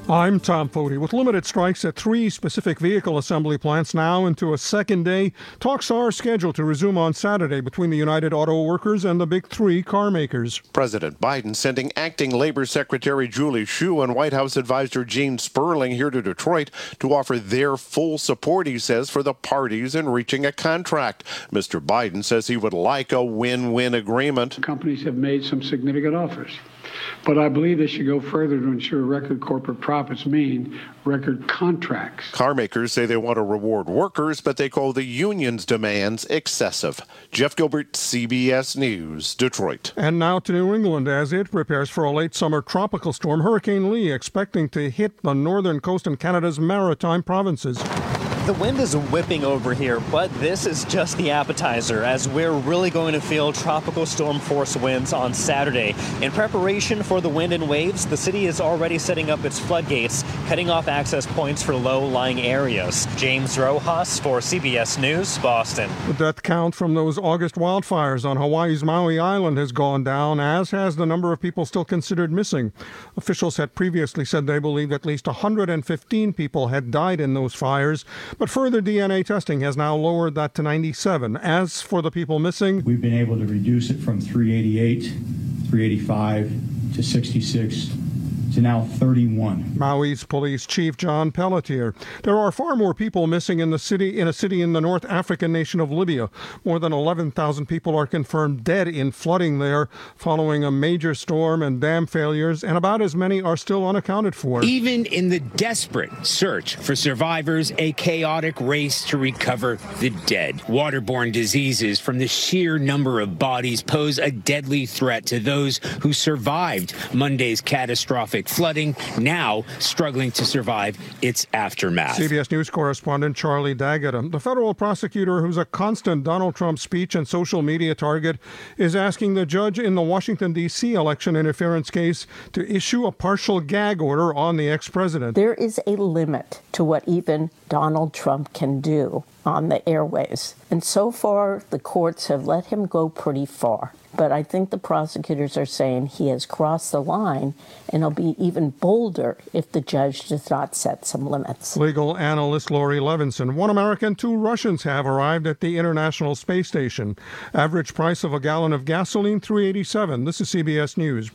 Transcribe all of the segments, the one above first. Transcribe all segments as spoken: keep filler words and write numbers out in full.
I'm Tom Foti. With limited strikes at three specific vehicle assembly plants now into a second day, talks are scheduled to resume on Saturday between the United Auto Workers and the big three car makers. President Biden sending Acting Labor Secretary Julie Hsu and White House Advisor Gene Sperling here to Detroit to offer their full support, he says, for the parties in reaching a contract. Mister Biden says he would like a win-win agreement. Companies have made some significant offers, but I believe they should go further to ensure record corporate profits mean record contracts. Car makers say they want to reward workers, but they call the union's demands excessive. Jeff Gilbert, C B S News, Detroit. And now to New England as it prepares for a late summer tropical storm, Hurricane Lee, expecting to hit the northern coast and Canada's maritime provinces. The wind is whipping over here, but this is just the appetizer, as we're really going to feel tropical storm force winds on Saturday. In preparation for the wind and waves, the city is already setting up its floodgates, cutting off access points for low-lying areas. James Rojas for C B S News, Boston. The death count from those August wildfires on Hawaii's Maui Island has gone down, as has the number of people still considered missing. Officials had previously said they believed at least one hundred fifteen people had died in those fires. But further D N A testing has now lowered that to ninety-seven. As for the people missing, we've been able to reduce it from three eighty-eight, three eighty-five to sixty-six to now thirty-one. Maui's police chief John Pelletier. There are far more people missing in the city in a city in the North African nation of Libya. More than eleven thousand people are confirmed dead in flooding there following a major storm and dam failures, and about as many are still unaccounted for. Even in the desperate search for survivors, a chaotic race to recover the dead. Waterborne diseases from the sheer number of bodies pose a deadly threat to those who survived Monday's catastrophic flooding, now struggling to survive its aftermath. C B S News correspondent Charlie Daggett. The federal prosecutor, who's a constant Donald Trump speech and social media target, is asking the judge in the Washington, D C election interference case to issue a partial gag order on the ex-president. There is a limit to what even Donald Trump can do on the airways. And so far, the courts have let him go pretty far. But I think the prosecutors are saying he has crossed the line, and he'll be even bolder if the judge does not set some limits. Legal analyst Lori Levinson. One American, two Russians have arrived at the International Space Station. Average price of a gallon of gasoline, three eighty-seven. This is C B S News.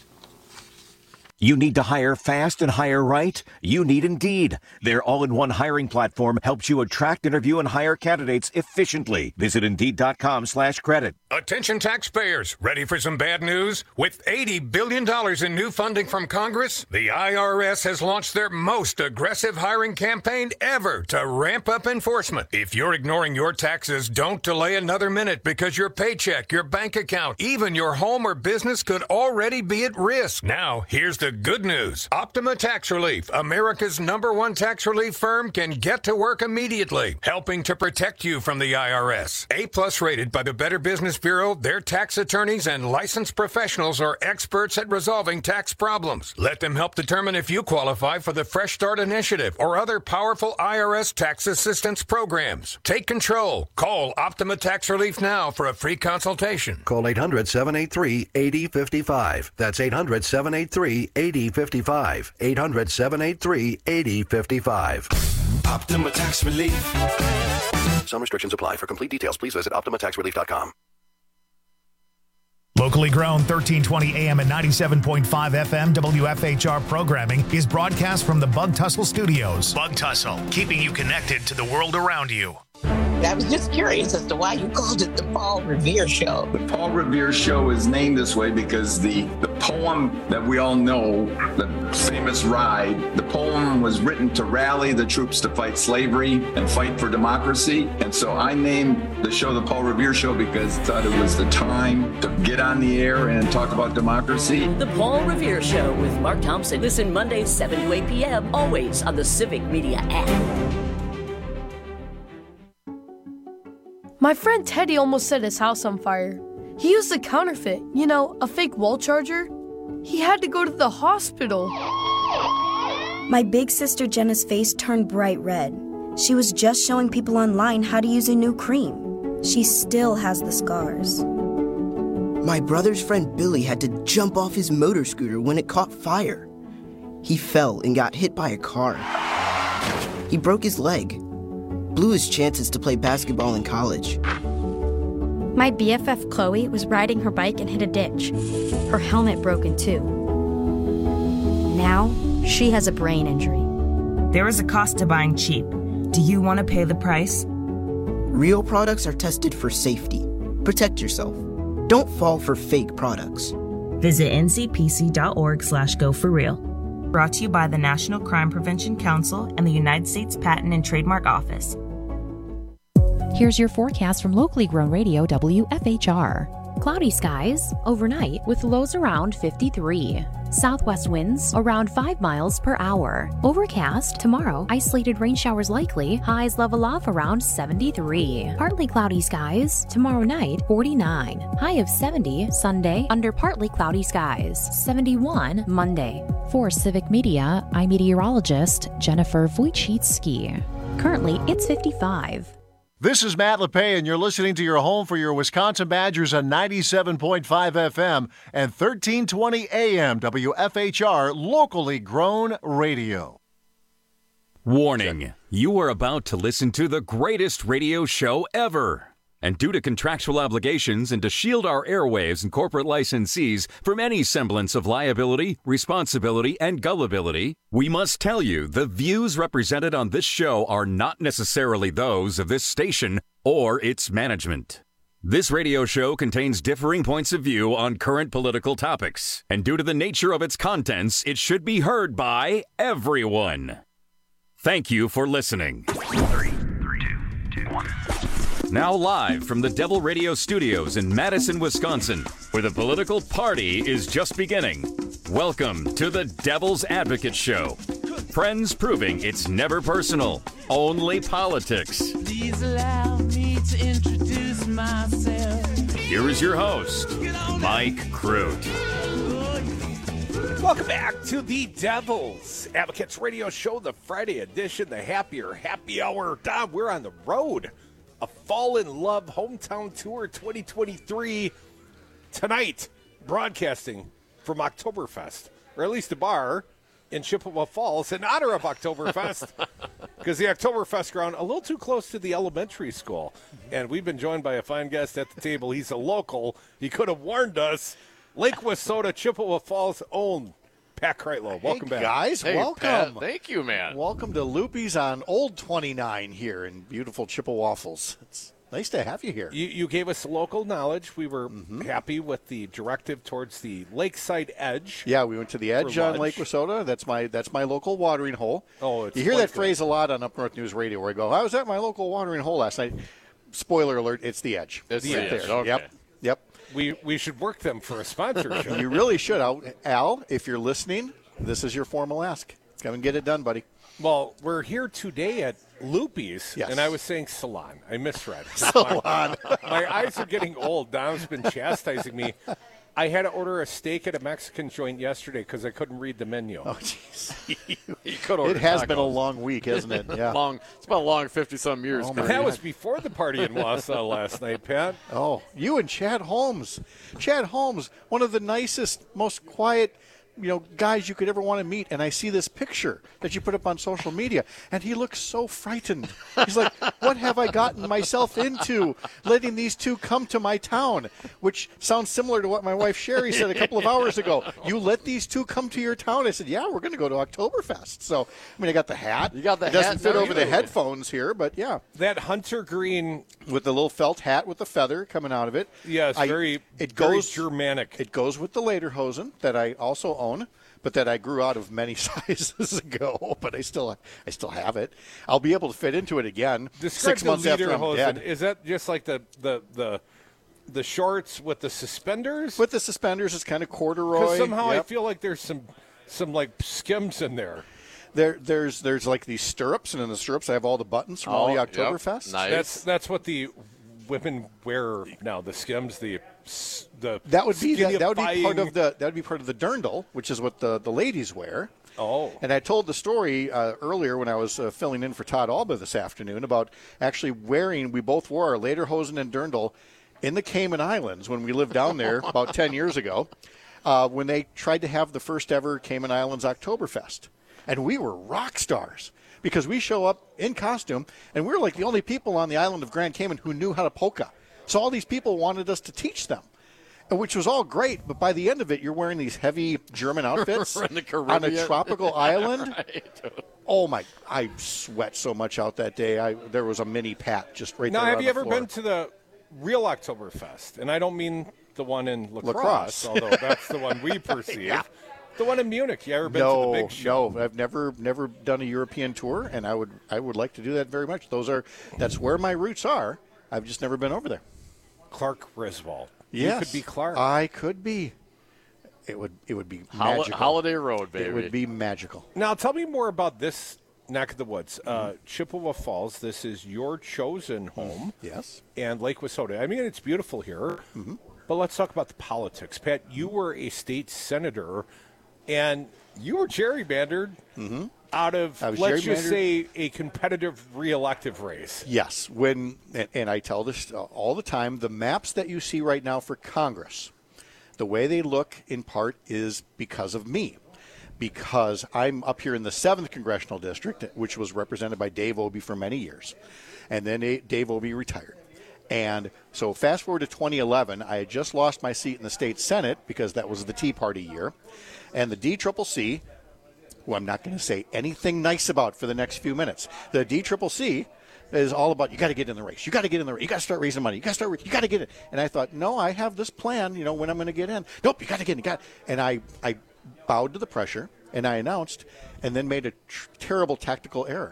You need to hire fast and hire right? You need Indeed. Their all-in-one hiring platform helps you attract, interview, and hire candidates efficiently. Visit Indeed.com slash credit. Attention taxpayers, ready for some bad news? With eighty billion dollars in new funding from Congress, the I R S has launched their most aggressive hiring campaign ever to ramp up enforcement. If you're ignoring your taxes, don't delay another minute, because your paycheck, your bank account, even your home or business could already be at risk. Now, here's the good news. Optima Tax Relief, America's number one tax relief firm, can get to work immediately, helping to protect you from the I R S. A-plus rated by the Better Business Bureau, their tax attorneys and licensed professionals are experts at resolving tax problems. Let them help determine if you qualify for the Fresh Start Initiative or other powerful I R S tax assistance programs. Take control. Call Optima Tax Relief now for a free consultation. Call eight hundred, seven eight three, eight zero five five. That's eight hundred, seven eight three, eight zero five five. eight hundred, seven eight three, eight zero five five. Optima Tax Relief. Some restrictions apply. For complete details, please visit Optima Tax Relief dot com. Locally grown, thirteen twenty A M and ninety-seven point five F M W F H R programming is broadcast from the Bug Tussle Studios. Bug Tussle, keeping you connected to the world around you. I was just curious as to why you called it the Paul Revere Show. The Paul Revere Show is named this way because the, the poem that we all know, the famous ride, the poem was written to rally the troops to fight slavery and fight for democracy. And so I named the show the Paul Revere Show because I thought it was the time to get on the air and talk about democracy. The Paul Revere Show with Mark Thompson. Listen Mondays, seven to eight p.m., always on the Civic Media app. My friend Teddy almost set his house on fire. He used a counterfeit, you know, a fake wall charger. He had to go to the hospital. My big sister Jenna's face turned bright red. She was just showing people online how to use a new cream. She still has the scars. My brother's friend Billy had to jump off his motor scooter when it caught fire. He fell and got hit by a car. He broke his leg, blew his chances to play basketball in college. My B F F Chloe was riding her bike and hit a ditch. Her helmet broke in two. Now, she has a brain injury. There is a cost to buying cheap. Do you want to pay the price? Real products are tested for safety. Protect yourself. Don't fall for fake products. Visit N C P C dot org slash go for real. Brought to you by the National Crime Prevention Council and the United States Patent and Trademark Office. Here's your forecast from locally grown radio W F H R. Cloudy skies overnight with lows around fifty-three. Southwest winds around five miles per hour. Overcast tomorrow, isolated rain showers likely, highs level off around seventy-three. Partly cloudy skies tomorrow night, forty-nine. High of seventy Sunday under partly cloudy skies, seventy-one Monday. For Civic Media, I'm meteorologist Jennifer Wojcicki. Currently, it's fifty-five. This is Matt LePay, and you're listening to your home for your Wisconsin Badgers on ninety-seven point five F M and thirteen twenty A M W F H R, locally grown radio. Warning, you are about to listen to the greatest radio show ever. And due to contractual obligations and to shield our airwaves and corporate licensees from any semblance of liability, responsibility, and gullibility, we must tell you the views represented on this show are not necessarily those of this station or its management. This radio show contains differing points of view on current political topics, and due to the nature of its contents, it should be heard by everyone. Thank you for listening. Three, three, two, two, one. Now live from the Devil Radio Studios in Madison, Wisconsin, where the political party is just beginning. Welcome to the Devil's Advocate Show. Friends proving it's never personal, only politics. Please allow me to introduce myself. Here is your host, Mike Crute. Welcome back to the Devil's Advocates Radio Show, the Friday edition, the Happier Happy Hour. Dom, we're on the road. A Fall in Love Hometown Tour twenty twenty-three tonight, broadcasting from Oktoberfest, or at least a bar in Chippewa Falls in honor of Oktoberfest, because the Oktoberfest ground a little too close to the elementary school. And we've been joined by a fine guest at the table. He's a local. He could have warned us. Lake Wissota, Chippewa Falls' own Pat Kreitlow. Welcome hey, back. guys. Hey, welcome. Pat. Thank you, man. Welcome to Loopy's on Old twenty-nine here in beautiful Chippewaffles. It's nice to have you here. You, you gave us local knowledge. We were mm-hmm. happy with the directive towards the lakeside edge. Yeah, we went to the edge on Lake Wissota. That's my that's my local watering hole. Oh, it's You hear quite that good. phrase a lot on Up North News Radio where I go, I was at my local watering hole last night. Spoiler alert, it's the edge. It's right the edge. there. Okay. Yep. Yep. We we should work them for a sponsorship. You really should. Al, Al, if you're listening, this is your formal ask. Come and get it done, buddy. Well, we're here today at Loopy's, Yes. and I was saying salon. I misread. Salon. My, my eyes are getting old. Dom's been chastising me. I had to order a steak at a Mexican joint yesterday because I couldn't read the menu. Oh, jeez. You could order It has tacos. been a long week, hasn't it? Yeah. long. It's been a long fifty-some years. Oh, and that was before the party in Wausau last night, Pat. Oh, you and Chad Holmes. Chad Holmes, one of the nicest, most quiet, you know, guys you could ever want to meet. And I see this picture that you put up on social media, and he looks so frightened. He's like, what have I gotten myself into letting these two come to my town? Which sounds similar to what my wife Sherry said a couple of hours ago. You let these two come to your town? I said, yeah, we're going to go to Oktoberfest. So, I mean, I got the hat. You got the it doesn't hat fit now, over the too. headphones here, but yeah. That hunter green. With the little felt hat with the feather coming out of it. Yes, I- very, it very goes, Germanic. It goes with the lederhosen that I also own, but that I grew out of many sizes ago. But I still, I still have it. I'll be able to fit into it again Describe six months the after I'm lederhosen. dead. Is that just like the the the the shorts with the suspenders? With the suspenders, it's kind of corduroy. Because somehow I Yep. feel like there's some some like skims in there. There, there's, there's like these stirrups, and in the stirrups I have all the buttons from Oh, all the yep. Oktoberfest. That's that's what the women wear now. The skims, the s- the That would be that, that would be part skinifying- of the that would be part of the dirndl, which is what the, the ladies wear. Oh. And I told the story uh, earlier when I was uh, filling in for Todd Alba this afternoon about actually wearing. We both wore our lederhosen and dirndl in the Cayman Islands when we lived down there about ten years ago. uh, when they tried to have the first ever Cayman Islands Oktoberfest. And we were rock stars because we show up in costume, and we were like the only people on the island of Grand Cayman who knew how to polka. So all these people wanted us to teach them, which was all great. But by the end of it, you're wearing these heavy German outfits in the on a tropical island. Right. Oh, my. I sweat so much out that day. I There was a mini Pat just right now, there have on you the ever floor. been to the real Oktoberfest? And I don't mean the one in La, La Crosse, Crosse. although that's the one we perceive. Yeah. The one in Munich. You ever been no, to the big show? No, I've never never done a European tour, and I would I would like to do that very much. Those are That's where my roots are. I've just never been over there. Clark Griswold. Yes, You could be Clark. I could be. It would it would be Hol- magical. Holiday Road, baby. It would be magical. Now, tell me more about this neck of the woods. Uh, Mm-hmm. Chippewa Falls, this is your chosen home. Yes. And Lake Wissota. I mean, it's beautiful here. Mm-hmm. But let's talk about the politics. Pat, you were a state senator, and you were gerrymandered Mm-hmm. out of, I was let's just gerrymandered. say, a competitive reelective race. Yes, when and, and I tell this all the time, the maps that you see right now for Congress, the way they look in part is because of me. Because I'm up here in the seventh Congressional District, which was represented by Dave Obey for many years. And then A- Dave Obey retired. And so fast forward to twenty eleven, I had just lost my seat in the state Senate because that was the Tea Party year. And the D C C C, who I'm not going to say anything nice about for the next few minutes, the D C C C is all about, you got to get in the race. You got to get in the race. You got to start raising money. You got to start, you got to get it. And I thought, no, I have this plan, you know, when I'm going to get in. Nope, you got to get in. You got. And I, I bowed to the pressure, and I announced, and then made a tr- terrible tactical error.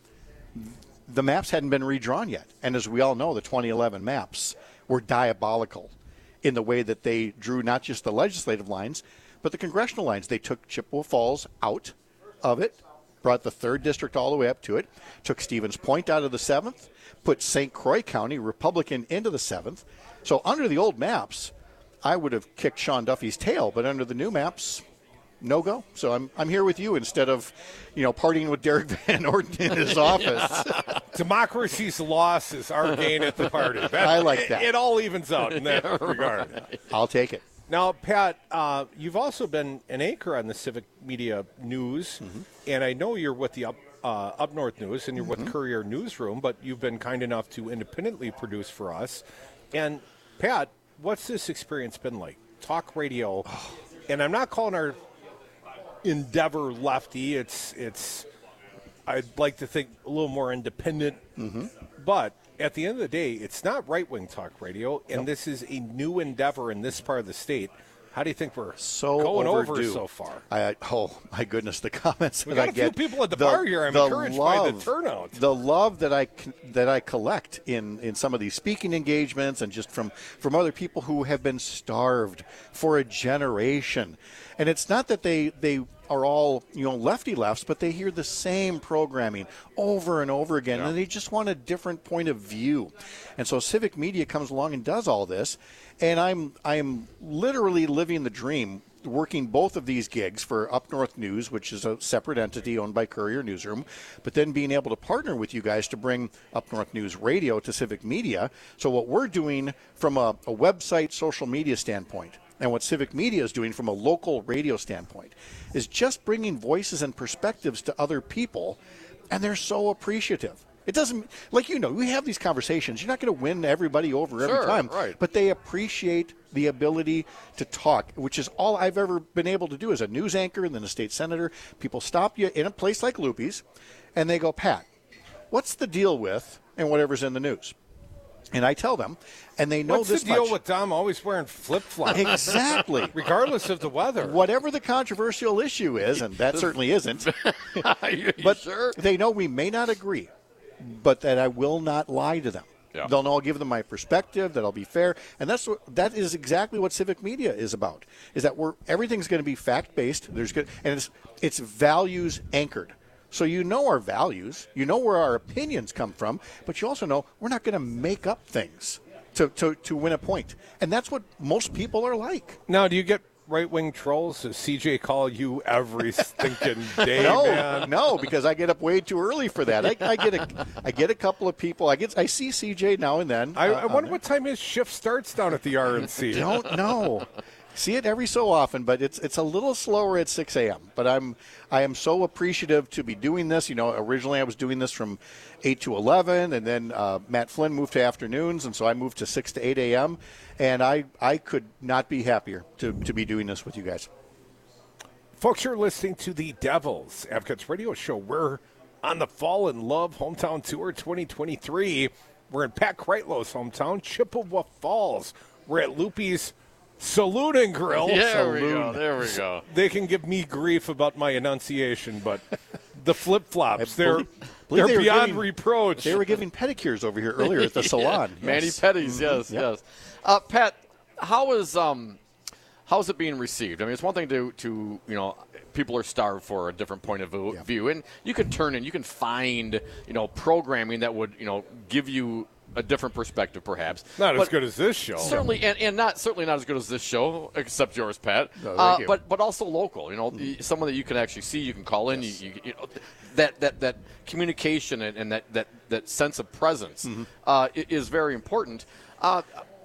The maps hadn't been redrawn yet. And as we all know, the twenty eleven maps were diabolical in the way that they drew not just the legislative lines, but the congressional lines. They took Chippewa Falls out of it, brought the third district all the way up to it, took Stevens Point out of the seventh, put Saint Croix County, Republican, into the seventh. So under the old maps, I would have kicked Sean Duffy's tail, but under the new maps, no go. So I'm I'm here with you instead of, you know, partying with Derek Van Orden in his office. Democracy's loss is our gain at the party. That, I like that. It, it all evens out in that regard. I'll take it. Now, Pat, uh, you've also been an anchor on the Civic Media News, Mm-hmm. and I know you're with the Up, uh, Up North News, and you're Mm-hmm. with Courier Newsroom, but you've been kind enough to independently produce for us. And, Pat, what's this experience been like? Talk radio, and I'm not calling our endeavor lefty. It's, it's I'd like to think a little more independent, Mm-hmm. but at the end of the day, it's not right-wing talk radio, and Nope. this is a new endeavor in this part of the state. How do you think we're So going overdue. over so far? I, oh, my goodness, the comments We that got I a few get. people at the bar here. I'm encouraged by the turnout. The love that I con- that I collect in, in some of these speaking engagements and just from, from other people who have been starved for a generation. And it's not that they, they are all, you know, lefty lefts, but they hear the same programming over and over again, Yeah. and they just want a different point of view. And so Civic Media comes along and does all this, and I'm I'm literally living the dream, working both of these gigs for Up North News, which is a separate entity owned by Courier Newsroom, but then being able to partner with you guys to bring Up North News Radio to Civic Media. So what we're doing from a, a website social media standpoint, and what Civic Media is doing from a local radio standpoint, is just bringing voices and perspectives to other people, and they're so appreciative. It doesn't, like, you know, we have these conversations. You're not going to win everybody over every Sure, time, right. but they appreciate the ability to talk, which is all I've ever been able to do as a news anchor and then a state senator. People stop you in a place like Loopy's, and they go, Pat, what's the deal with, and whatever's in the news? And I tell them, and they know What's this the deal much. with Dom always wearing flip-flops? Exactly. Regardless of the weather. Whatever the controversial issue is, and that certainly isn't, but sure? they know we may not agree, but that I will not lie to them. Yeah. They'll know I'll give them my perspective, that I'll be fair, and that's what, that is exactly what Civic Media is about. Is that we're everything's going to be fact based. There's good, and it's it's values anchored. So you know our values, you know where our opinions come from, but you also know we're not going to make up things to, to, to win a point. And that's what most people are like. Now, do you get right-wing trolls? Does C J call you every stinking day, no, man? no, because I get up way too early for that. I, I get a, I get a couple of people. I get, I see C J now and then. I, uh, I on wonder there. what time his shift starts down at the R N C. Don't know. See it every so often, but it's it's a little slower at six a.m. But I'm I am so appreciative to be doing this. You know, originally I was doing this from eight to eleven, and then uh, Matt Flynn moved to afternoons, and so I moved to six to eight a.m. And I, I could not be happier to, to be doing this with you guys. Folks, you're listening to the Devil's Advocates Radio Show. We're on the Fall in Love Hometown Tour twenty twenty-three. We're in Pat Kreitlow's hometown, Chippewa Falls. We're at Loopy's Saloon and Grill. There Saloon. we go. There we go. They can give me grief about my enunciation, but the flip-flops, they're, believe, they're they beyond giving, reproach. They were giving pedicures over here earlier at the salon. yeah. Manny yes. Petties, yes, mm-hmm. yes. Uh, Pat, how is um, how is it being received? I mean, it's one thing to, to you know, people are starved for a different point of view, yeah. view, and you can turn in, you can find, you know, programming that would, you know, give you a different perspective, perhaps. Not but as good as this show. Certainly, and, and not certainly not as good as this show, except yours, Pat. No, uh, you. but but also local. You know, mm-hmm. someone that you can actually see, you can call in. Yes. You, you, you know, that that that communication and, and that, that that sense of presence mm-hmm. uh, is very important. Uh,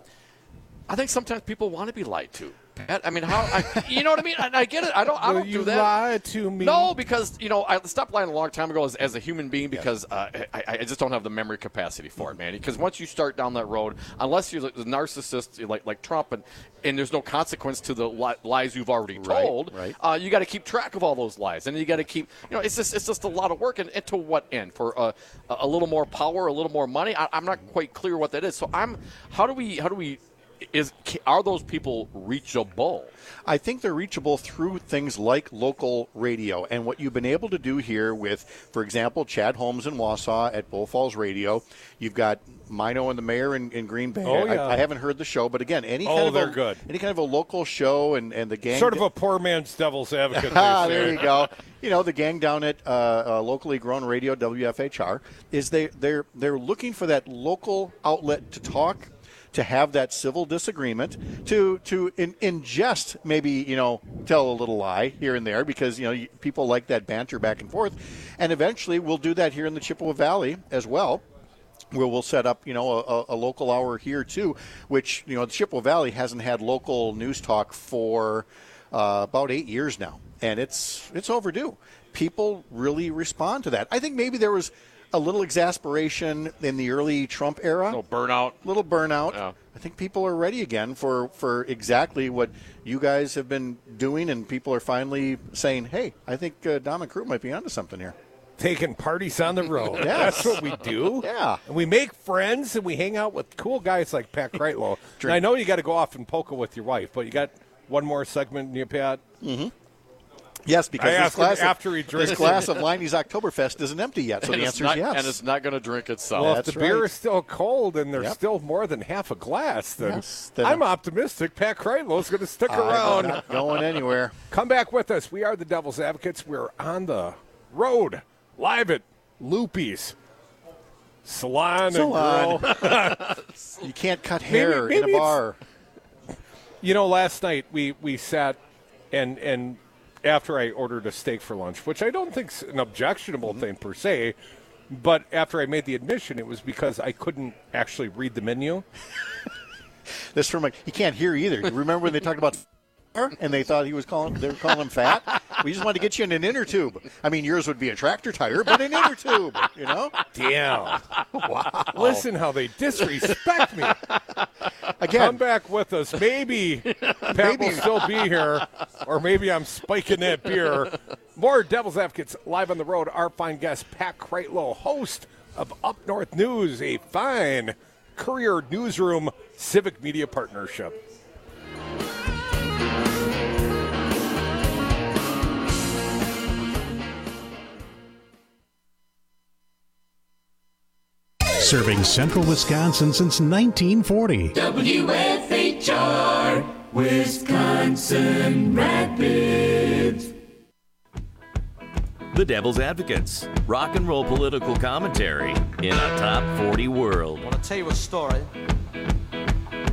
I think sometimes people want to be lied to. I mean, how? I, you know what I mean? I, I get it. I don't. I Will don't you do that. Lie to me? No, because you know I stopped lying a long time ago as, as a human being because uh, I, I just don't have the memory capacity for it, man. Because once you start down that road, unless you're the narcissist like like Trump, and and there's no consequence to the li- lies you've already told, right, right. Uh, you got to keep track of all those lies, and you got to keep. You know, it's just it's just a lot of work, and, and to what end? For uh, a little more power, a little more money? I, I'm not quite clear what that is. So I'm. How do we? How do we? Is are those people reachable? I think they're reachable through things like local radio. And what you've been able to do here with, for example, Chad Holmes in Wausau at Bull Falls Radio. You've got Mino and the Mayor in, in Green Bay. Oh, yeah. I, I haven't heard the show, but again, any oh, kind of they're a, good. any kind of a local show and, and the gang. Sort of a poor man's Devil's Advocate. ah, there you go. You know, the gang down at uh, uh, locally grown radio W F H R is they they're they're looking for that local outlet to talk, to have that civil disagreement, to to in, ingest maybe, you know, tell a little lie here and there because, you know, people like that banter back and forth. And eventually we'll do that here in the Chippewa Valley as well, where we'll set up, you know, a, a local hour here too, which, you know, the Chippewa Valley hasn't had local news talk for uh, about eight years now. And it's it's overdue. People really respond to that. I think maybe there was a little exasperation in the early Trump era. A little burnout. little burnout. Yeah. I think people are ready again for, for exactly what you guys have been doing, and people are finally saying, hey, I think uh, Dom and Crew might be onto something here. Taking parties on the road. Yes. That's what we do. Yeah. And we make friends, and we hang out with cool guys like Pat Kreitlow. I know you got to go off and polka with your wife, but you got one more segment in you, Pat? Mm-hmm. Yes, because I this glass, after of, he drinks this glass of Liney's Oktoberfest isn't empty yet, so and the answer not, is yes. And it's not going to drink itself. Well, That's if the beer right. is still cold and there's Yep. still more than half a glass, then, Yes, then I'm optimistic Pat Kreitlow is going to stick around. I'm not going anywhere. Come back with us. We are the Devil's Advocates. We're on the road, live at Loopy's Salon, Salon. and Grill. You can't cut hair Maybe- maybe in a bar. You know, last night we, we sat and and after I ordered a steak for lunch, which I don't think is an objectionable Mm-hmm. thing per se, but after I made the admission, it was because I couldn't actually read the menu. This from like he can't hear either. Remember when they talked about and they thought he was calling they were calling him fat? We just wanted to get you in an inner tube. I mean, yours would be a tractor tire, but an inner tube, you know? Damn. Wow. Listen how they disrespect me. Again. Come back with us. Maybe Pat Maybe. will still be here, or maybe I'm spiking that beer. More Devil's Advocates live on the road. Our fine guest, Pat Kreitlow, host of Up North News, a fine Courier Newsroom civic media partnership. Serving central Wisconsin since nineteen forty. W F H R, Wisconsin Rapids. The Devil's Advocates, rock and roll political commentary in a top forty world. I want to tell you a story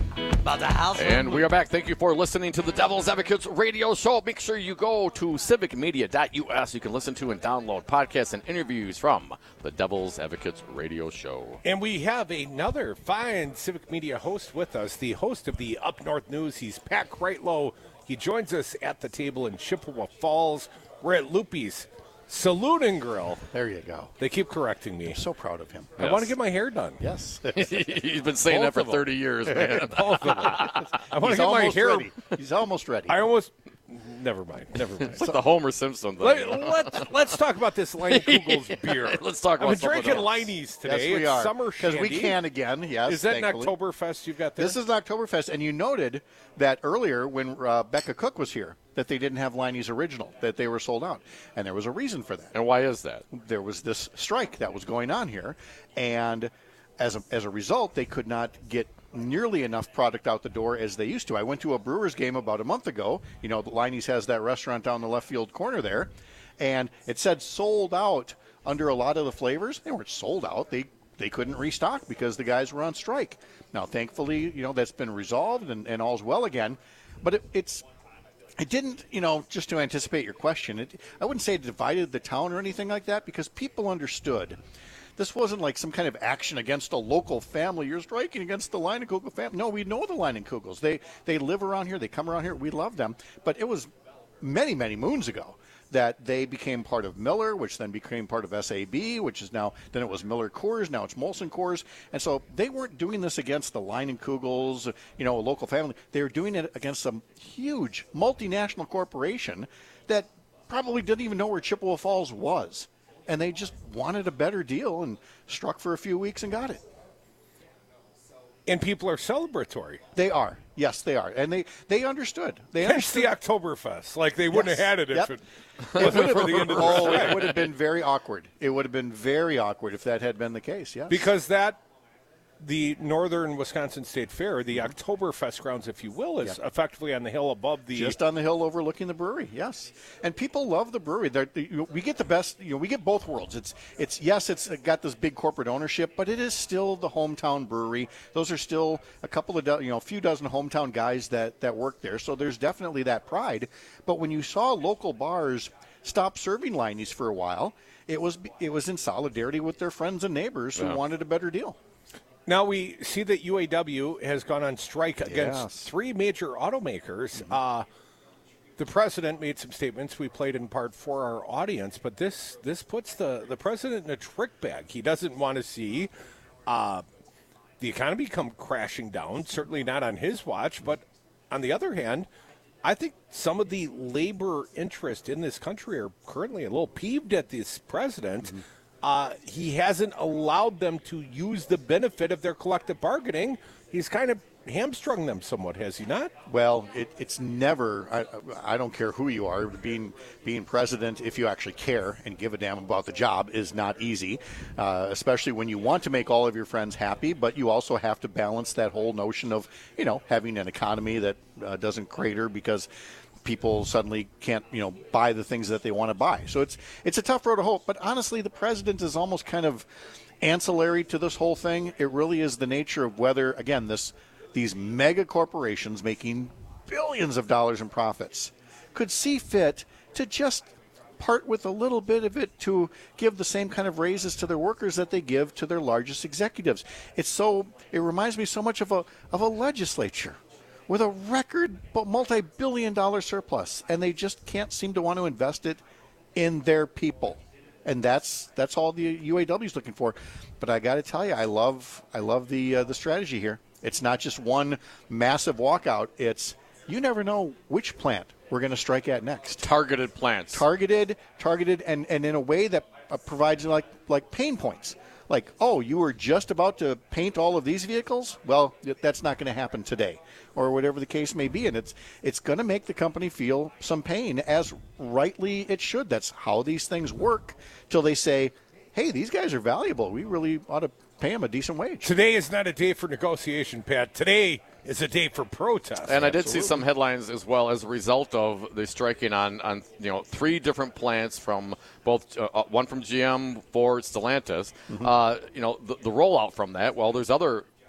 About the house. And we are back. Thank you for listening to the Devil's Advocates radio show. Make sure you go to civic media dot U S. You can listen to and download podcasts and interviews from the Devil's Advocates radio show. And we have another fine Civic Media host with us, the host of the Up North News. He's Pat Kreitlow. He joins us at the table in Chippewa Falls. We're at Loopy's Saloon and Grill. There you go. They keep correcting me. I'm so proud of him. I Yes. want to get my hair done. Yes. He's been saying Both that for of them. thirty years, man. Both of them. I want to He's get my almost hair. ready. He's almost ready. I almost. Never mind. Never mind. It's like the Homer Simpson thing. Let, let's, let's talk about this Lane Kugel's beer. Let's talk about I've been something drinking else. Liney's today. Yes, we it's are. summer Because we shandy. can again, yes. Is that thankfully. an Oktoberfest you've got there? This is an Oktoberfest, and you noted that earlier when uh, Becca Cook was here that they didn't have Liney's Original, that they were sold out. And there was a reason for that. And why is that? There was this strike that was going on here, and as a, as a result, they could not get nearly enough product out the door as they used to. I went to a Brewers game about a month ago. You know, Liney's has that restaurant down the left field corner there, and it said sold out under a lot of the flavors. They weren't sold out. They they couldn't restock because the guys were on strike. Now, thankfully, you know, that's been resolved and, and all's well again. But it, it's it didn't, you know, just to anticipate your question, it, I wouldn't say it divided the town or anything like that because people understood. This wasn't like some kind of action against a local family. You're striking against the Leinenkugel family. No, we know the Leinenkugels. They they live around here. They come around here. We love them. But it was many, many moons ago that they became part of Miller, which then became part of S A B, which is now, then it was Miller Coors, now it's Molson Coors. And so they weren't doing this against the Leinenkugels, you know, a local family. They were doing it against some huge multinational corporation that probably didn't even know where Chippewa Falls was. And they just wanted a better deal and struck for a few weeks and got it. And people are celebratory. They are. Yes, they are. And they, they understood. They Hence the understood. Oktoberfest. Like they wouldn't Yes. have had it Yep. if it wasn't for the end of the Oh, strike. it would have been very awkward. It would have been very awkward if that had been the case, yes. Because that, the Northern Wisconsin State Fair, the Oktoberfest grounds, if you will, is Yep. effectively on the hill above the. Just on the hill overlooking the brewery, yes. And people love the brewery. They're, you know, we get the best, you know, we get both worlds. It's, it's yes, it's got this big corporate ownership, but it is still the hometown brewery. Those are still a couple of, do- you know, a few dozen hometown guys that, that work there. So there's definitely that pride. But when you saw local bars stop serving Liney's for a while, it was, it was in solidarity with their friends and neighbors who Yeah. wanted a better deal. Now we see that U A W has gone on strike against Yes. three major automakers. Uh, the president made some statements we played in part for our audience, but this this puts the, the president in a trick bag. He doesn't want to see uh, the economy come crashing down, certainly not on his watch. But on the other hand, I think some of the labor interest in this country are currently a little peeved at this president. Mm-hmm. Uh, he hasn't allowed them to use the benefit of their collective bargaining. He's kind of hamstrung them somewhat, has he not? Well, it, it's never, I, I don't care who you are, being being president, if you actually care and give a damn about the job, is not easy, uh, especially when you want to make all of your friends happy, but you also have to balance that whole notion of, you know, having an economy that uh, doesn't crater because people suddenly can't, you know, buy the things that they want to buy. So it's it's a tough road to hoe. But honestly, the president is almost kind of ancillary to this whole thing. It really is the nature of whether, again, this these mega corporations making billions of dollars in profits could see fit to just part with a little bit of it to give the same kind of raises to their workers that they give to their largest executives. It's so, it reminds me so much of a of a legislature with a record multi-billion dollar surplus, and they just can't seem to want to invest it in their people. And that's that's all the U A W is looking for. But I got to tell you, I love I love the uh, the strategy here. It's not just one massive walkout. It's you never know which plant we're going to strike at next. Targeted plants. Targeted, targeted, and, and in a way that uh, provides like like pain points. Like, oh, you were just about to paint all of these vehicles? Well, that's not going to happen today, or whatever the case may be. And it's it's going to make the company feel some pain, as rightly it should. That's how these things work, till they say, hey, these guys are valuable. We really ought to pay them a decent wage. Today is not a day for negotiation, Pat. Today is a day for protest. And I did Absolutely. see some headlines as well as a result of the striking on, on you know three different plants from both uh, one from G M, Ford, Stellantis. Mm-hmm. Uh, you know the, the rollout from that. Well, there's other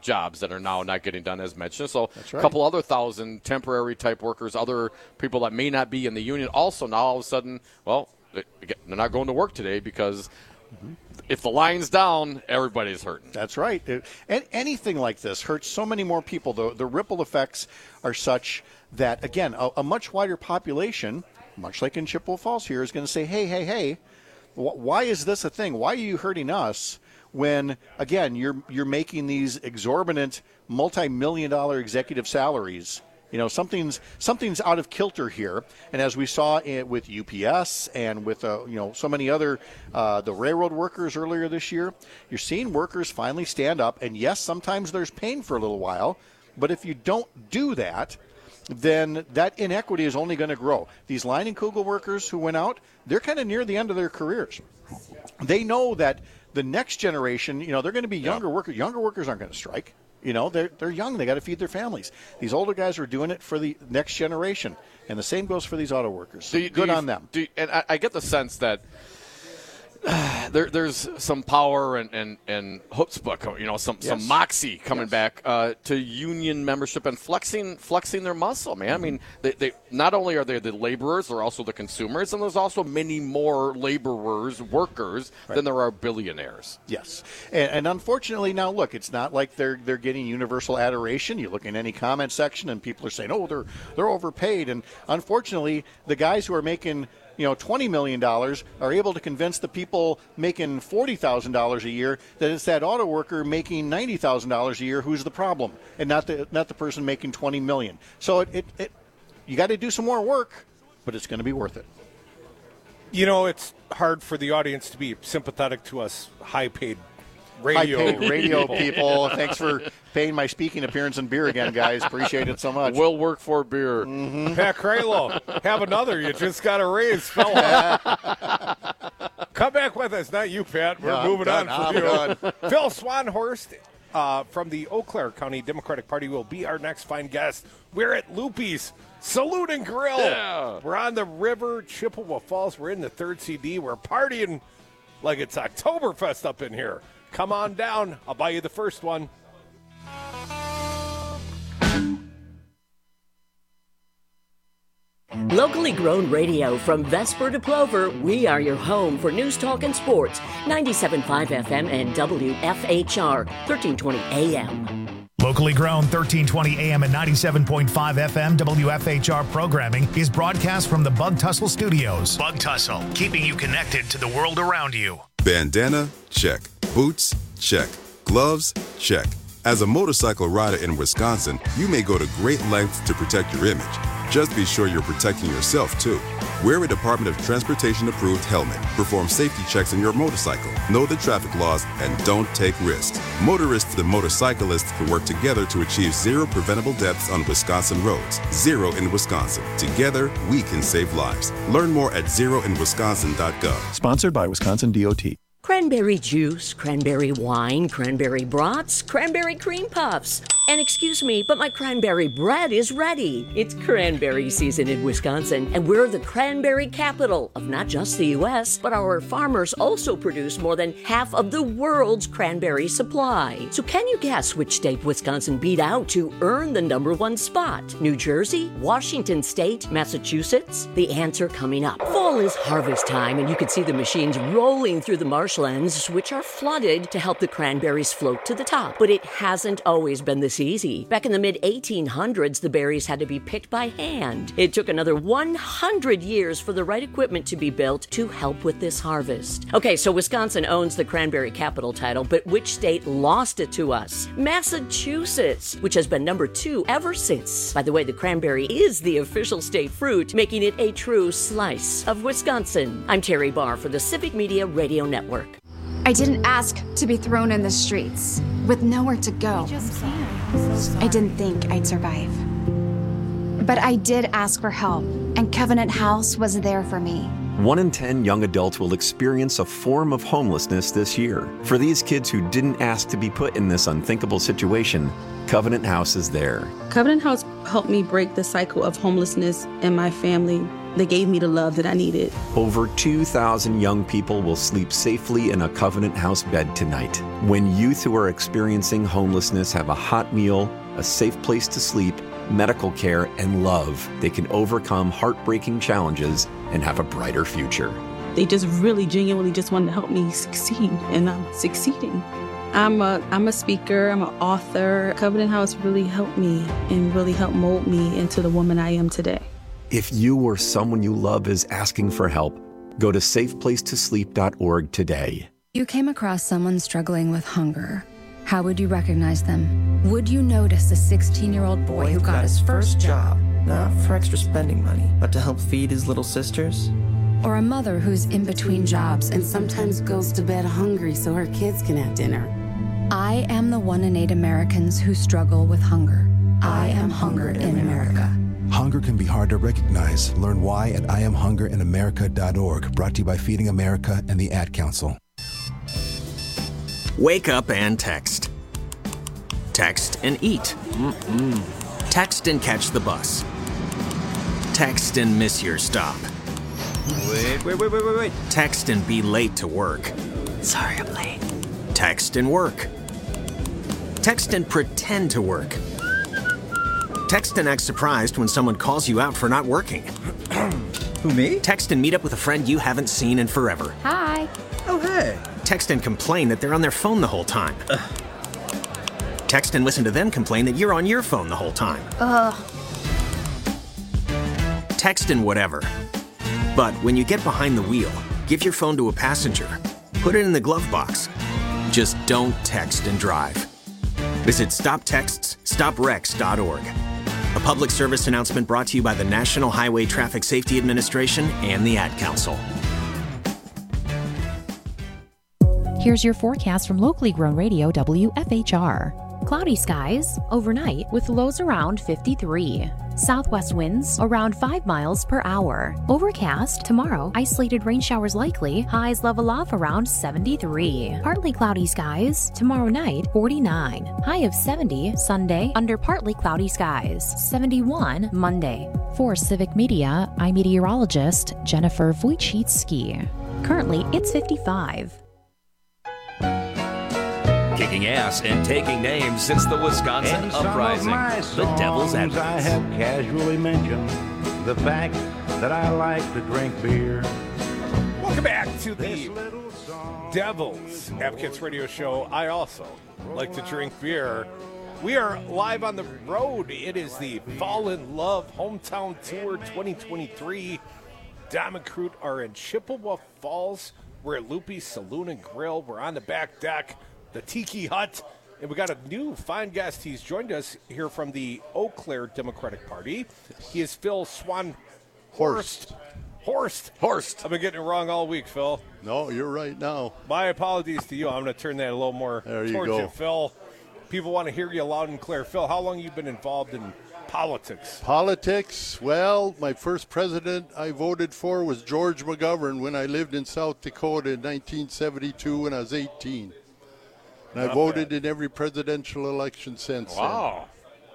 jobs that are now not getting done, as mentioned. So That's right. a couple other thousand temporary type workers, other people that may not be in the union, also now all of a sudden, well, they're not going to work today because mm-hmm. if the line's down, everybody's hurting. That's right. It, and anything like this hurts so many more people. The, the ripple effects are such that, again, a, a much wider population, much like in Chippewa Falls here, is going to say, hey, hey, hey, wh- why is this a thing? Why are you hurting us when, again, you're you're making these exorbitant multi-million dollar executive salaries? You know, something's something's out of kilter here. And as we saw in, with U P S and with, uh, you know, so many other, uh, the railroad workers earlier this year, you're seeing workers finally stand up. And yes, sometimes there's pain for a little while. But if you don't do that, then that inequity is only going to grow. These line and Kugel workers who went out, they're kind of near the end of their careers. They know that the next generation, you know, they're going to be younger yeah. workers. Younger workers aren't going to strike. You know, they're they're young. They got to feed their families. These older guys are doing it for the next generation, and the same goes for these auto workers. So do you, good do you, on them. Do you, and I, I get the sense that uh, there, there's some power and and and chutzpah, you know, some Yes. some moxie coming Yes. back uh, to union membership and flexing flexing their muscle, man. Mm-hmm. I mean, they, they not only are they the laborers, they're also the consumers, and there's also many more laborers, workers right. than there are billionaires. Yes, and, and unfortunately now, look, it's not like they're they're getting universal adoration. You look in any comment section, and people are saying, "Oh, they're they're overpaid." And unfortunately, the guys who are making you know twenty million dollars are able to convince the people making forty thousand dollars a year that it's that auto worker making ninety thousand dollars a year who's the problem, and not the not the person making twenty million dollars. So it, it, it you got to do some more work, but it's going to be worth it. You know, it's hard for the audience to be sympathetic to us high-paid radio High-paid radio people. Thanks for paying my speaking appearance in beer again, guys. Appreciate it so much. We'll work for beer. Mm-hmm. Pat Kralo, have another. You just got a raise, fella. Come back with us. Not you, Pat. We're Yeah, moving I'm on done. from I'm you. Phil Swanhorst uh, from the Eau Claire County Democratic Party will be our next fine guest. We're at Loopy's Salute and Grill. Yeah. We're on the river, Chippewa Falls. We're in the third C D. We're partying like it's Oktoberfest up in here. Come on down. I'll buy you the first one. Locally grown radio from Vesper to Plover, we are your home for news, talk, and sports. ninety-seven point five F M and W F H R, thirteen twenty A M. Locally grown thirteen twenty A M and ninety-seven point five F M W F H R programming is broadcast from the Bug Tussle Studios. Bug Tussle, keeping you connected to the world around you. Bandana? Check. Boots? Check. Gloves? Check. As a motorcycle rider in Wisconsin, you may go to great lengths to protect your image. Just be sure you're protecting yourself, too. Wear a Department of Transportation-approved helmet. Perform safety checks on your motorcycle. Know the traffic laws and don't take risks. Motorists and motorcyclists can work together to achieve zero preventable deaths on Wisconsin roads. Zero in Wisconsin. Together, we can save lives. Learn more at zero in wisconsin dot gov. Sponsored by Wisconsin D O T. Cranberry juice, cranberry wine, cranberry brats, cranberry cream puffs. And excuse me, but my cranberry bread is ready. It's cranberry season in Wisconsin, and we're the cranberry capital of not just the U S, but our farmers also produce more than half of the world's cranberry supply. So can you guess which state Wisconsin beat out to earn the number one spot? New Jersey, Washington State, Massachusetts? The answer coming up. Fall is harvest time, and you can see the machines rolling through the marshlands, which are flooded to help the cranberries float to the top. But it hasn't always been this easy. Back in the mid eighteen hundreds, the berries had to be picked by hand. It took another one hundred years for the right equipment to be built to help with this harvest. Okay, so Wisconsin owns the cranberry capital title, but which state lost it to us? Massachusetts, which has been number two ever since. By the way, the cranberry is the official state fruit, making it a true slice of Wisconsin. I'm Terry Barr for the Civic Media Radio Network. I didn't ask to be thrown in the streets with nowhere to go. I didn't think I'd survive. But I did ask for help, and Covenant House was there for me. One in ten young adults will experience a form of homelessness this year. For these kids who didn't ask to be put in this unthinkable situation, Covenant House is there. Covenant House helped me break the cycle of homelessness in my family They gave me the love that I needed. Over two thousand young people will sleep safely in a Covenant House bed tonight. When youth who are experiencing homelessness have a hot meal, a safe place to sleep, medical care, and love, they can overcome heartbreaking challenges and have a brighter future. They just really genuinely just wanted to help me succeed, and I'm succeeding. I'm a, I'm a speaker, I'm an author. Covenant House really helped me and really helped mold me into the woman I am today. If you or someone you love is asking for help, go to safe place to sleep dot org today. You came across someone struggling with hunger. How would you recognize them? Would you notice a sixteen-year-old boy who got his first job? Not for extra spending money, but to help feed his little sisters? Or a mother who's in between jobs and sometimes goes to bed hungry so her kids can have dinner? I am the one in eight Americans who struggle with hunger. I am hunger in America. Hunger can be hard to recognize. Learn why at I am hunger in America dot org. Brought to you by Feeding America and the Ad Council. Wake up and text. Text and eat. Mm-mm. Text and catch the bus. Text and miss your stop. Wait, wait, wait, wait, wait, wait. Text and be late to work. Sorry, I'm late. Text and work. Text and pretend to work. Text and act surprised when someone calls you out for not working. Who, me? Text and meet up with a friend you haven't seen in forever. Hi. Oh, hey. Text and complain that they're on their phone the whole time. Ugh. Text and listen to them complain that you're on your phone the whole time. Ugh. Text and whatever. But when you get behind the wheel, give your phone to a passenger. Put it in the glove box. Just don't text and drive. Visit stop texts stop wrecks dot org. A public service announcement brought to you by the National Highway Traffic Safety Administration and the Ad Council. Here's your forecast from locally grown radio W F H R. Cloudy skies overnight with lows around fifty-three. Southwest winds around five miles per hour. Overcast tomorrow, isolated rain showers likely, highs level off around seventy-three. Partly cloudy skies tomorrow night, forty-nine. High of seventy Sunday under partly cloudy skies, seventy-one Monday. For Civic Media, I'm meteorologist Jennifer Wojcicki. Currently, it's fifty-five. Kicking ass and taking names since the Wisconsin In some Uprising. Of my The Devil's songs, I Advocates. have casually mentioned the fact that I like to drink beer. Welcome back to the Devil's Advocates Radio Show. I also like to drink beer. We are live on the road. It is the Fall in Love Hometown Tour twenty twenty-three. Dom and Crute are in Chippewa Falls. We're at Loopy's Saloon and Grill. We're on the back deck, the Tiki Hut, and we got a new fine guest. He's joined us here from the Eau Claire Democratic Party. He is Phil Swan Horst. Horst. Horst. I've been getting it wrong all week, Phil. No, you're right now. My apologies to you. I'm going to turn that a little more There you towards go. you, Phil. People want to hear you loud and clear. Phil, how long have you been involved in politics? Politics, well, my first president I voted for was George McGovern when I lived in South Dakota in nineteen seventy-two when I was eighteen. And I Not voted bad. in every presidential election since Wow.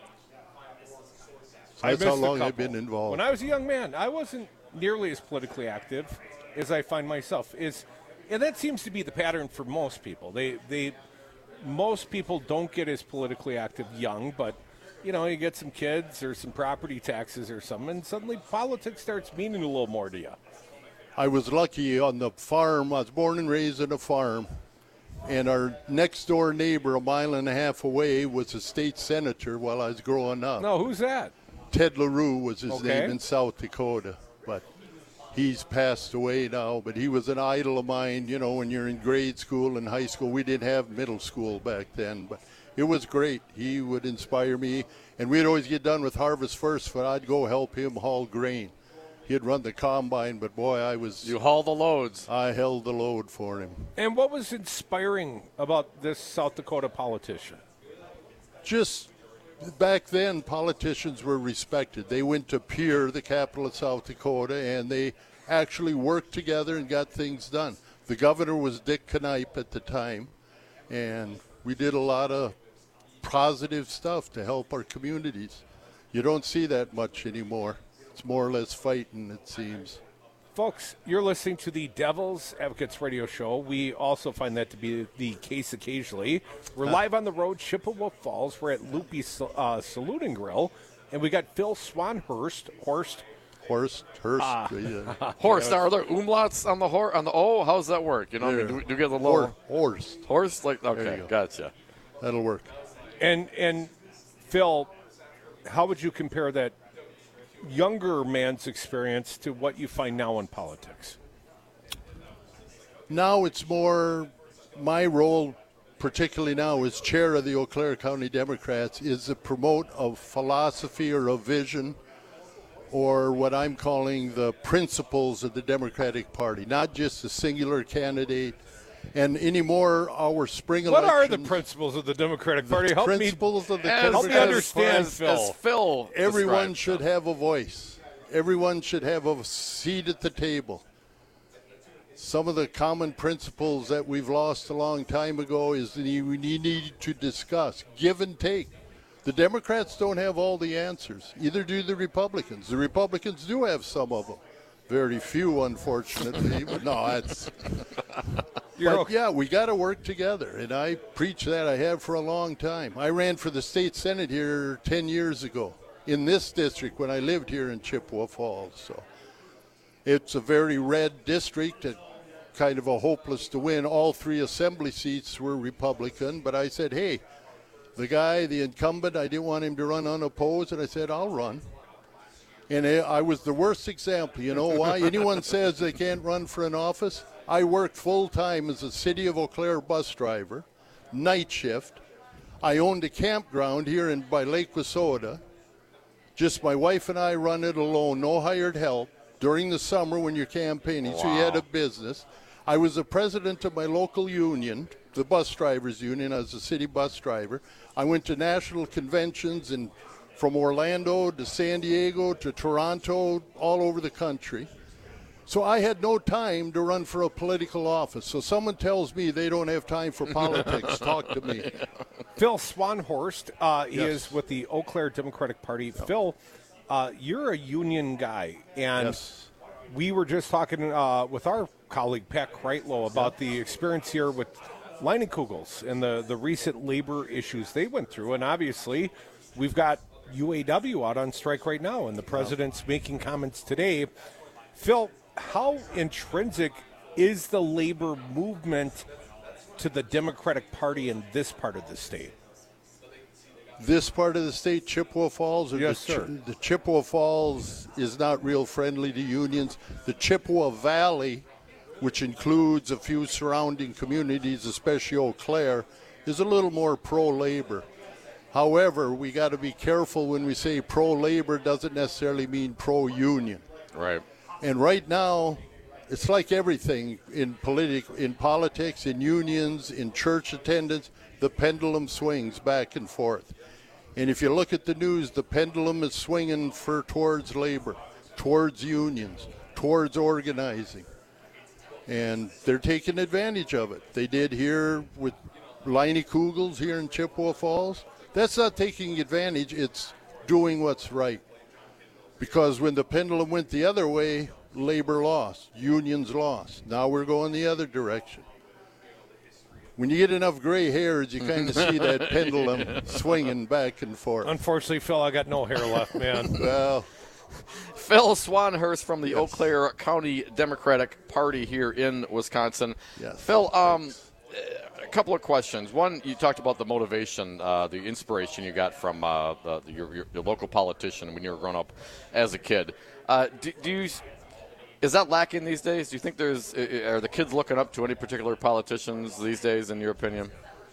then. So I that's how missed a long I've couple. been involved. When I was a young man, I wasn't nearly as politically active as I find myself. Is, and that seems to be the pattern for most people. They, they, most people don't get as politically active young, but you know, you get some kids or some property taxes or something, and suddenly politics starts meaning a little more to you. I was lucky on the farm. I was born and raised on a farm. And our next door neighbor, a mile and a half away, was a state senator while I was growing up. No, who's that? Ted LaRue was his Okay. name in South Dakota. But he's passed away now. But he was an idol of mine, you know, when you're in grade school and high school. We didn't have middle school back then. But it was great. He would inspire me. And we'd always get done with Harvest First, but I'd go help him haul grain. He'd run the combine, but boy, I was... You haul the loads. I held the load for him. And what was inspiring about this South Dakota politician? Just back then, politicians were respected. They went to Pierre, the capital of South Dakota, and they actually worked together and got things done. The governor was Dick Knipe at the time, and we did a lot of positive stuff to help our communities. You don't see that much anymore. it's more or less fighting, it seems. Folks, you're listening to the Devil's Advocates radio show. We also find that to be the case occasionally. We're live on the road, Chippewa Falls. We're at Loopy uh, Saloon and Grill, and we got Phil Swanhurst. Horst. Horst. Hurst. Uh, yeah. Horst. Now, are there umlauts on the hor- on the O? How does that work? You know, I mean, do, do you get the little Horst. Horst? Like, okay, go. gotcha. That'll work. And and Phil, how would you compare that younger man's experience to what you find now in politics? Now it's more my role, particularly now as chair of the Eau Claire County Democrats, is the promote of philosophy or a vision or what I'm calling the principles of the Democratic Party, not just a singular candidate. And anymore, our spring what elections. What are the principles of the Democratic Party? Help principles me, of the as, help me understand, as, Phil. As Phil Everyone described. should have a voice. Everyone should have a seat at the table. Some of the common principles that we've lost a long time ago is that we need to discuss, give and take. The Democrats don't have all the answers. Either do the Republicans. The Republicans do have some of them. Very few, unfortunately. But no, that's. You're but okay. yeah, we got to work together, and I preach that. I have for a long time. I ran for the state senate here ten years ago in this district when I lived here in Chippewa Falls. So it's a very red district, and kind of a hopeless to win. All three assembly seats were Republican, but I said, hey, the guy, the incumbent, I didn't want him to run unopposed, and I said, I'll run. And I was the worst example. You know why? Anyone says they can't run for an office? I worked full-time as a City of Eau Claire bus driver, night shift. I owned a campground here in by Lake Wissota. Just my wife and I run it alone, no hired help, during the summer when you're campaigning. Wow. So you had a business. I was the president of my local union, the bus drivers union. I was a city bus driver. I went to national conventions and from Orlando to San Diego to Toronto, all over the country. So I had no time to run for a political office. So someone tells me they don't have time for politics, talk to me. Phil Swanhurst, uh, Yes. he is with the Eau Claire Democratic Party. Yeah. Phil, uh, you're a union guy, and yes. we were just talking uh, with our colleague Pat Kreitlow about the experience here with Leinekugels and the, the recent labor issues they went through. And obviously, we've got U A W out on strike right now, and the president's making comments today. Phil, how intrinsic is the labor movement to the Democratic Party in this part of the state? This part of the state, Chippewa Falls? Or yes, the, sir. The Chippewa Falls is not real friendly to unions. The Chippewa Valley, which includes a few surrounding communities, especially Eau Claire, is a little more pro-labor. However, we got to be careful when we say pro-labor doesn't necessarily mean pro-union. Right. And right now, it's like everything in politic, in politics, in unions, in church attendance, the pendulum swings back and forth. And if you look at the news, the pendulum is swinging for towards labor, towards unions, towards organizing. And they're taking advantage of it. They did here with Leinekugels here in Chippewa Falls. That's not taking advantage, it's doing what's right. Because when the pendulum went the other way, labor lost, unions lost. Now we're going the other direction. When you get enough gray hairs, you kind of see that pendulum yeah. swinging back and forth. Unfortunately, Phil, I got no hair left, man. Well, Phil Swanhurst from the yes. Eau Claire County Democratic Party here in Wisconsin. Yes. Phil, um, a couple of questions. One, you talked about the motivation, uh, the inspiration you got from uh, the, your, your, your local politician when you were growing up as a kid. Uh, do, do you, is that lacking these days? Do you think there's are the kids looking up to any particular politicians these days, in your opinion?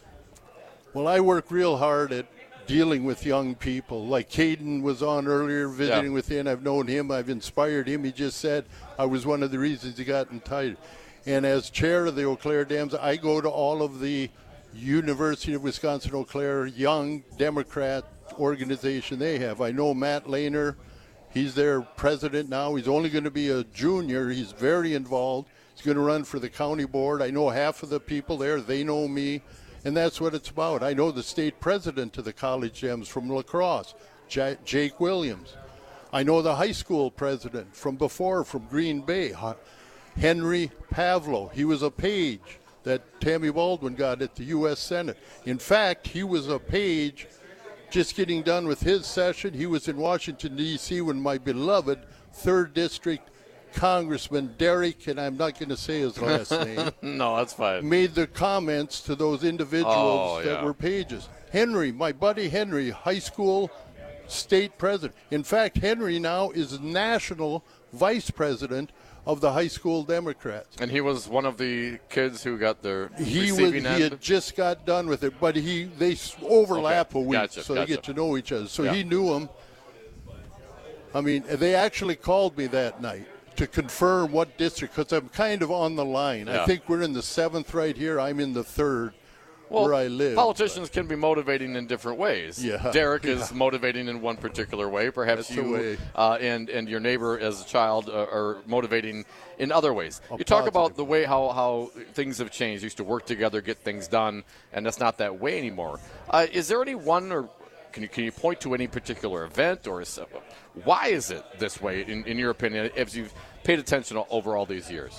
Well, I work real hard at dealing with young people. Like Caden was on earlier, visiting yeah. with him. I've known him. I've inspired him. He just said I was one of the reasons he got entitled. And as chair of the Eau Claire Dems, I go to all of the University of Wisconsin-Eau Claire young Democrat organization they have. I know Matt Lehner. He's their president now. He's only going to be a junior. He's very involved. He's going to run for the county board. I know half of the people there. They know me. And that's what it's about. I know the state president of the College Dems from La Crosse, J- Jake Williams. I know the high school president from before, from Green Bay, Henry Pavlo. He was a page that Tammy Baldwin got at the U S Senate. In fact, he was a page just getting done with his session. He was in Washington, D C when my beloved third District Congressman Derek, and I'm not going to say his last name. No, that's fine. Made the comments to those individuals oh, that yeah. were pages. Henry, my buddy Henry, high school state president. In fact, Henry now is national vice president of the high school Democrats. And he was one of the kids who got their he was, receiving he end? had just got done with it, but he they overlap okay. a week, gotcha, so gotcha. they get to know each other. So yeah. he knew him. I mean, they actually called me that night to confirm what district, because I'm kind of on the line. Yeah. I think we're in the seventh right here. I'm in the third. Well, where I live. Politicians but. can be motivating in different ways. Yeah. Derek yeah. is motivating in one particular way. Perhaps That's you uh, and and your neighbor as a child uh, are motivating in other ways. A you talk about positive. the way how, how things have changed. You used to work together, get things done, and that's not that way anymore. Uh, is there any one, or can you can you point to any particular event, or is, why is it this way, in, in your opinion, as you've paid attention over all these years?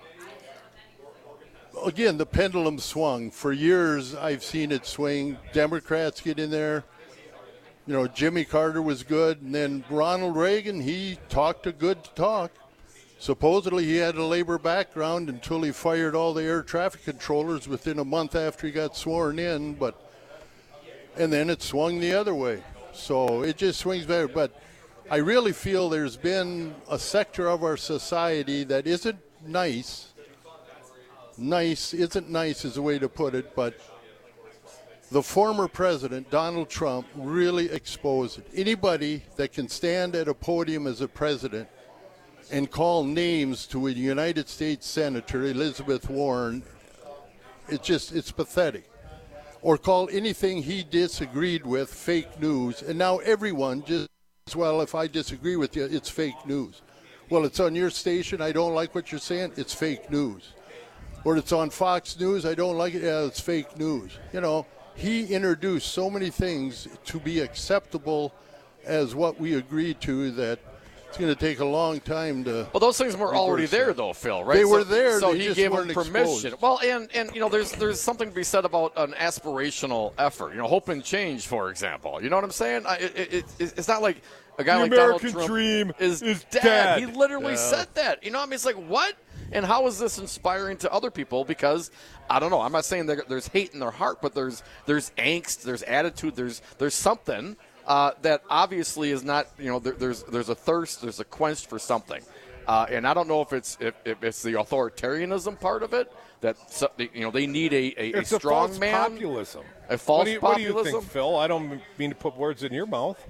Again, the pendulum swung. For years, I've seen it swing. Democrats get in there. You know, Jimmy Carter was good, and then Ronald Reagan, he talked a good talk. Supposedly, he had a labor background until he fired all the air traffic controllers within a month after he got sworn in, but and then it swung the other way. So it just swings better. But I really feel there's been a sector of our society that isn't nice. Nice isn't nice is a way to put it, but the former president, Donald Trump, really exposed it. Anybody that can stand at a podium as a president and call names to a United States Senator, Elizabeth Warren, it's just, it's pathetic. Or call anything he disagreed with fake news, and now everyone just, well, if I disagree with you, it's fake news. Well, it's on your station, I don't like what you're saying, it's fake news. Or it's on Fox News, I don't like it, yeah, it's fake news. You know, he introduced so many things to be acceptable as what we agreed to that it's going to take a long time to. Well, those things were already there, though, Phil, right? They so, were there. So they he just gave weren't them permission. Exposed. Well, and, and, you know, there's there's something to be said about an aspirational effort. You know, hope and change, for example. You know what I'm saying? I, it, it, it's not like a guy the like American Donald Trump dream is, is dead. dead. He literally yeah. said that. You know what I mean? It's like, what? And how is this inspiring to other people? Because, I don't know, I'm not saying that there's hate in their heart, but there's there's angst, there's attitude, there's there's something uh, that obviously is not, you know, there, there's there's a thirst, there's a quench for something. Uh, and I don't know if it's if, if it's the authoritarianism part of it, that, you know, they need a, a, it's a strong a false man. populism. A false what do you, populism? What do you think, Phil? I don't mean to put words in your mouth.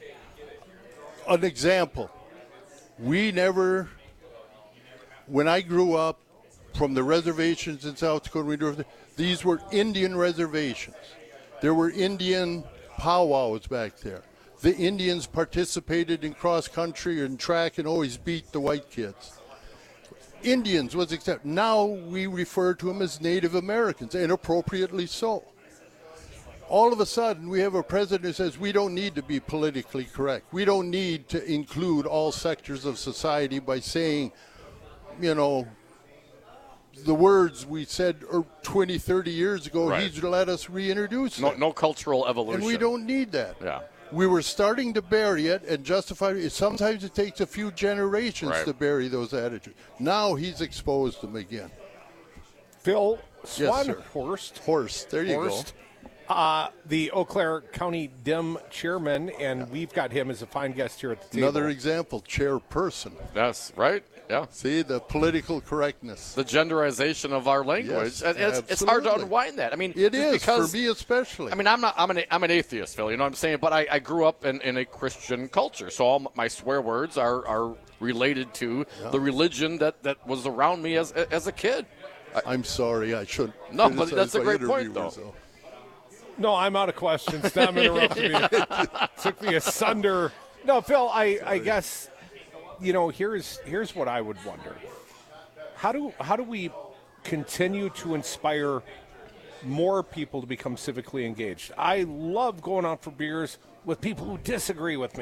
An example. We never, when I grew up, from the reservations in South Dakota, we drove, these were Indian reservations. There were Indian powwows back there. The Indians participated in cross-country and track and always beat the white kids. Indians was accepted. Now we refer to them as Native Americans, and appropriately so. All of a sudden, we have a president who says we don't need to be politically correct. We don't need to include all sectors of society by saying, you know, the words we said twenty, thirty years ago, right. He's let us reintroduce no, them. no cultural evolution. And we don't need that. Yeah. We were starting to bury it and justify it. Sometimes it takes a few generations right. to bury those attitudes. Now he's exposed them again. Phil yes, Swanhorst. Horst, there you Horst, go. Uh, the Eau Claire County Dem chairman, and we've got him as a fine guest here at the table. Another example, chairperson. That's right. Yeah. See, the political correctness. The genderization of our language. Yes, and it's, it's hard to unwind that. I mean, it is, because, for me especially. I mean, I'm not I'm an I'm an atheist, Phil, you know what I'm saying? But I, I grew up in, in a Christian culture. So all my swear words are, are related to yeah. the religion that, that was around me as as a kid. I, I'm sorry, I shouldn't. No, but that's a great point, though. So. No, I'm out of questions. Stop interrupting me. Took me asunder. No, Phil, I, I guess, you know, here's here's what I would wonder. How do how do we continue to inspire more people to become civically engaged? I love going out for beers with people who disagree with me.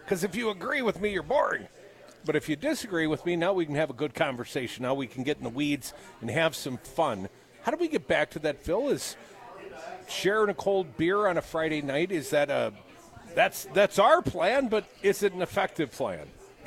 Because if you agree with me, you're boring. But if you disagree with me, now we can have a good conversation. Now we can get in the weeds and have some fun. How do we get back to that, Phil? Is sharing a cold beer on a Friday night, is that a that's that's our plan, but is it an effective plan?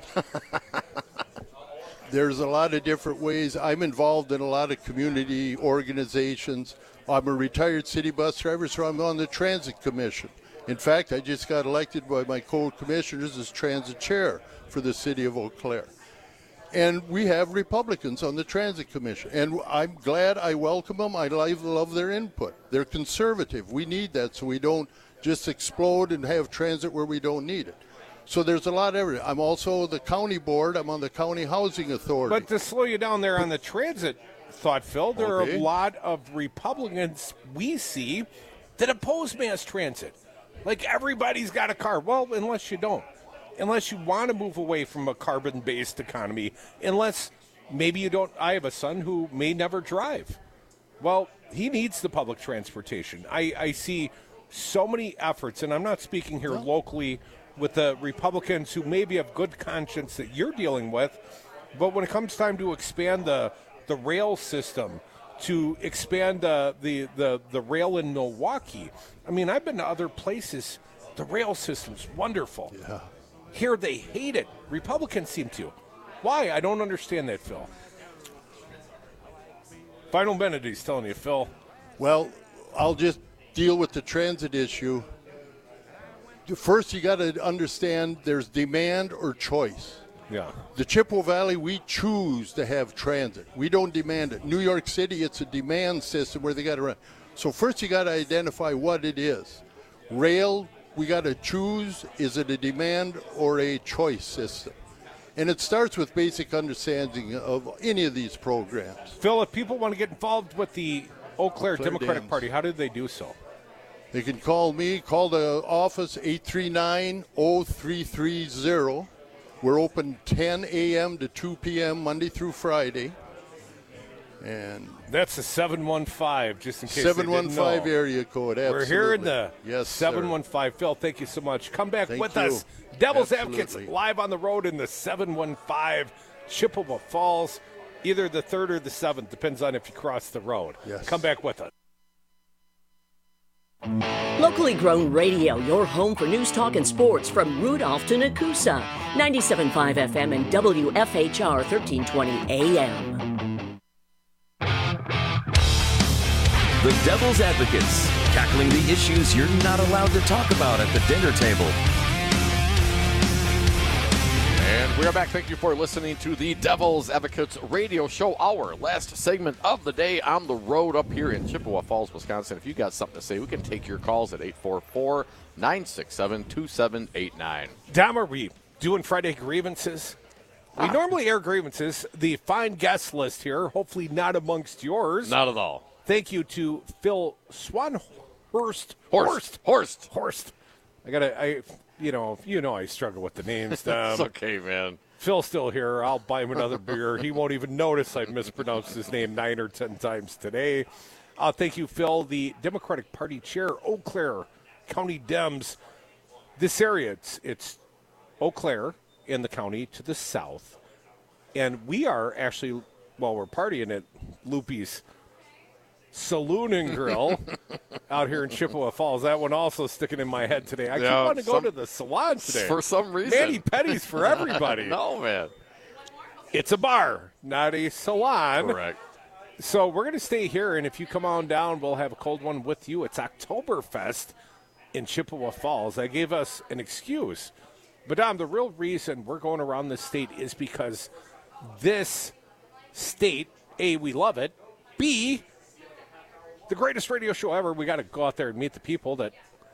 There's a lot of different ways. I'm involved in a lot of community organizations. I'm a retired city bus driver, so I'm on the Transit Commission. In fact, I just got elected by my co-commissioners as transit chair for the city of Eau Claire. And we have Republicans on the Transit Commission. And I'm glad, I welcome them. I love, love their input. They're conservative. We need that so we don't just explode and have transit where we don't need it. So there's a lot of everything. I'm also the county board. I'm on the county housing authority. But to slow you down there on the transit thought, Phil, there okay. are a lot of Republicans we see that oppose mass transit. Like everybody's got a car. Well, unless you don't. Unless you want to move away from a carbon-based economy. Unless maybe you don't. I have a son who may never drive. Well, he needs the public transportation. I, I see so many efforts, and I'm not speaking here no. locally with the Republicans who maybe have good conscience that you're dealing with, but when it comes time to expand the the rail system, to expand uh, the, the, the rail in Milwaukee, I mean, I've been to other places. The rail system's wonderful. Yeah. Here they hate it. Republicans seem to. Why? I don't understand that, Phil. Final minute, he's telling you, Phil. Well, I'll just deal with the transit issue. First, you got to understand there's demand or choice. Yeah. The Chippewa Valley, we choose to have transit. We don't demand it. New York City, it's a demand system where they got to run. So first, you got to identify what it is. Rail, we got to choose, is it a demand or a choice system? And it starts with basic understanding of any of these programs. Phil, if people want to get involved with the Eau Claire, Eau Claire Democratic Dams. Party, how do they do so? They can call me, call the office, eight three nine, oh three three oh. We're open ten a.m. to two p.m. Monday through Friday. And that's a seven one five, just in case seven one five they didn't know. Area code, absolutely. We're here in the yes, seven one five. Phil, thank you so much. Come back thank with you. us. Devil's absolutely. Advocates live on the road in the seven one five, Chippewa Falls, either the third or the seventh, depends on if you cross the road. Yes. Come back with us. Locally grown radio, your home for news, talk, and sports from Rudolph to Nakusa. ninety-seven point five F M and W F H R thirteen twenty A M. The Devil's Advocates, tackling the issues you're not allowed to talk about at the dinner table. And we are back. Thank you for listening to the Devil's Advocates radio show, our last segment of the day on the road up here in Chippewa Falls, Wisconsin. If you got something to say, we can take your calls at eight four four, nine six seven, two seven eight nine. Dom, are we doing Friday grievances? We ah. normally air grievances. The fine guest list here, hopefully not amongst yours. Not at all. Thank you to Phil Swanhorst. Horst. Horst. Horst. Horst. I got to, I, you know, you know I struggle with the names. Um, it's okay, man. Phil's still here. I'll buy him another beer. He won't even notice I mispronounced his name nine or ten times today. Uh, thank you, Phil, the Democratic Party chair, Eau Claire County Dems. This area, it's, it's Eau Claire in the county to the south. And we are actually, while we're partying at Loopy's Saloon and Grill out here in Chippewa Falls. That one also sticking in my head today. I yeah, keep wanting to go to the salon today. For some reason. Manny Petty's for everybody. No, man. It's a bar, not a salon. Correct. So we're going to stay here, and if you come on down, we'll have a cold one with you. It's Oktoberfest in Chippewa Falls. I gave us an excuse. But, Dom, the real reason we're going around this state is because this state, A, we love it, B, the greatest radio show ever. We got to go out there and meet the people that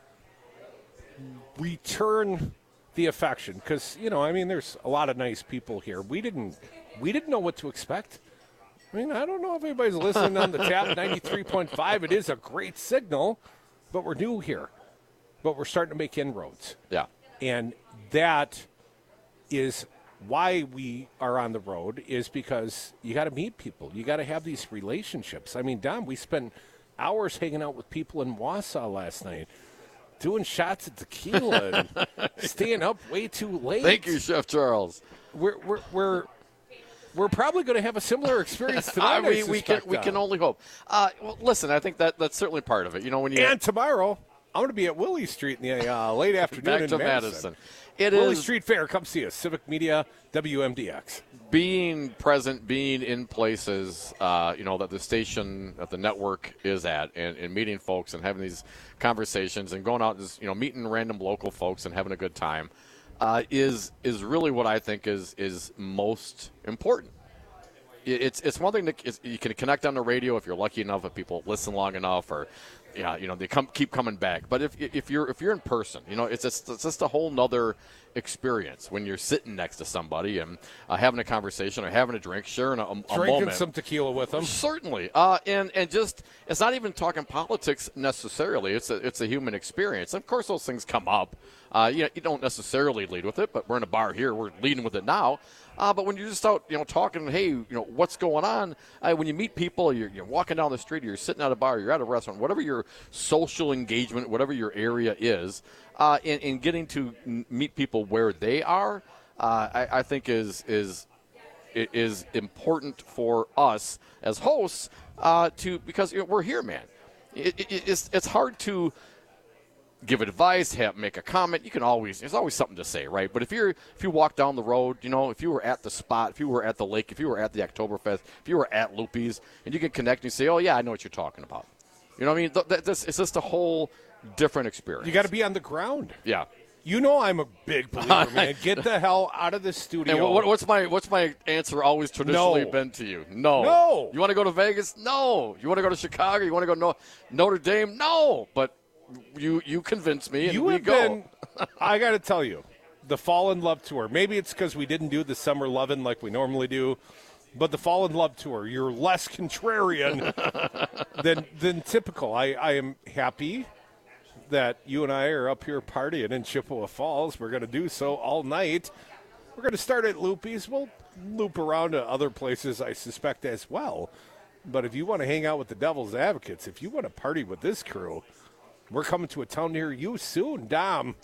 return the affection. Because, you know, I mean, there's a lot of nice people here. We didn't we didn't know what to expect. I mean, I don't know if anybody's listening on the tap, ninety-three point five. It is a great signal, but we're new here. But we're starting to make inroads. Yeah. And that is why we are on the road, is because you got to meet people. You got to have these relationships. I mean, Dom, we spent hours hanging out with people in Wausau last night. doing shots of tequila and staying up way too late. Thank you, Chef Charles. We're we're we're, we're probably going to have a similar experience tonight. I mean, I we can we uh, can only hope. Uh, well, listen, I think that that's certainly part of it. You know, when you and tomorrow I'm going to be at Willie Street in the uh, late afternoon back in to Madison. Madison. It Willie is Street Fair. Come see us. Civic Media, W M D X. Being present, being in places, uh, you know, that the station, that the network is at, and, and meeting folks and having these conversations and going out and just, you know, meeting random local folks and having a good time uh, is is really what I think is is most important. It's it's one thing that you can connect on the radio if you're lucky enough, if people listen long enough, or yeah, you know, they come keep coming back. But if if you're if you're in person, you know, it's just, it's just a whole nother experience when you're sitting next to somebody and uh, having a conversation or having a drink, sharing a, a Drinking moment. some tequila with them. Certainly, uh, and and just it's not even talking politics necessarily. It's a it's a human experience. Of course, those things come up. Uh, you know, you don't necessarily lead with it, but we're in a bar here. We're leading with it now. Uh, but when you're just out, you know, talking, hey, you know, what's going on? Uh, when you meet people, you're, you're walking down the street, or you're sitting at a bar, you're at a restaurant, whatever your social engagement, whatever your area is, uh, and, and getting to n- meet people where they are, uh, I, I think is is is important for us as hosts uh, to because you know, we're here, man. It, it, it's it's hard to give advice, have, make a comment. You can always, there's always something to say, right? But if you're, if you walk down the road, you know, if you were at the spot, if you were at the lake, if you were at the Oktoberfest, if you were at Loopy's, and you can connect and say, oh yeah, I know what you're talking about. You know what I mean? Th- th- this, it's just a whole different experience. You got to be on the ground. Yeah. You know I'm a big believer, man. Get the hell out of the studio. And what, what's my what's my answer always traditionally No. been to you? No. No. You want to go to Vegas? No. You want to go to Chicago? You want to go no- Notre Dame? No. But you you convince me, and You we have go. been, I got to tell you, the Fall in Love Tour, maybe it's because we didn't do the Summer Lovin' like we normally do, but the Fall in Love Tour, you're less contrarian than than typical. I, I am happy that you and I are up here partying in Chippewa Falls. We're going to do so all night. We're going to start at Loopy's. We'll loop around to other places, I suspect, as well. But if you want to hang out with the Devil's Advocates, if you want to party with this crew, we're coming to a town near you soon. Dom,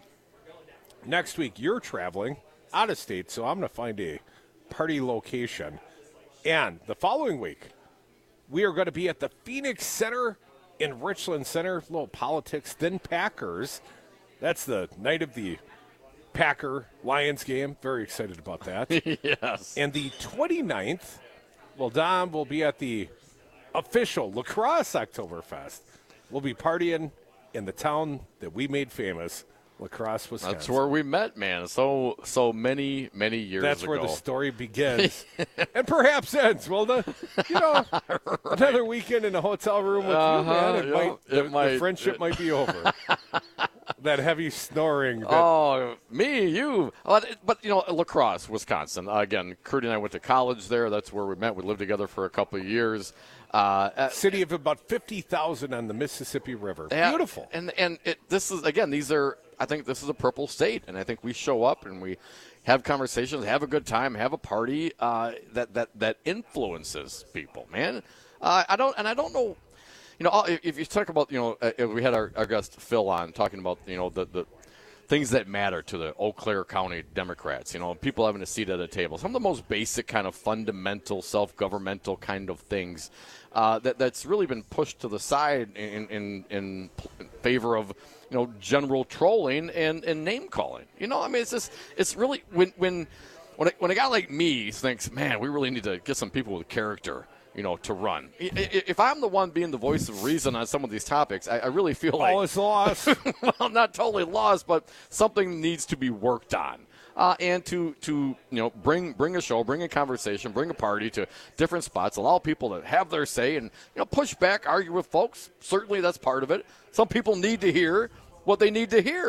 next week you're traveling out of state, so I'm going to find a party location. And the following week, we are going to be at the Phoenix Center in Richland Center. A little politics, then Packers. That's the night of the Packer-Lions game. Very excited about that. Yes. And the twenty-ninth, well, Dom will be at the official Lacrosse Oktoberfest. We'll be partying in the town that we made famous, La Crosse, Wisconsin. That's where we met, man. So so many many years That's ago. where the story begins, and perhaps ends. Well, the, you know, right. Another weekend in a hotel room with uh-huh, you, man. It yeah, might, it the, might, the friendship it, might be over. That heavy snoring. That, oh, me, you. But, but, you know, La Crosse, Wisconsin. Uh, again, Kurt and I went to college there. That's where we met. We lived together for a couple of years. Uh, City of about fifty thousand on the Mississippi River. Yeah, Beautiful. And and it, this is, again, these are, I think this is a purple state. And I think we show up and we have conversations, have a good time, have a party uh, that, that, that influences people, man. Uh, I don't, and I don't know. You know, if you talk about, you know, if we had our, our guest Phil on talking about, you know, the, the things that matter to the Eau Claire County Democrats, you know, people having a seat at a table, some of the most basic kind of fundamental self-governmental kind of things uh, that that's really been pushed to the side in, in, in favor of, you know, general trolling and, and name calling. You know, I mean, it's just, it's really, when, when, when a, when a guy like me thinks, man, we really need to get some people with character, you know, to run. If I'm the one being the voice of reason on some of these topics, I, I really feel like... All is lost. Well, not totally lost, but something needs to be worked on. Uh, and to, to you know, bring bring a show, bring a conversation, bring a party to different spots, allow people to have their say and, you know, push back, argue with folks. Certainly that's part of it. Some people need to hear what they need to hear.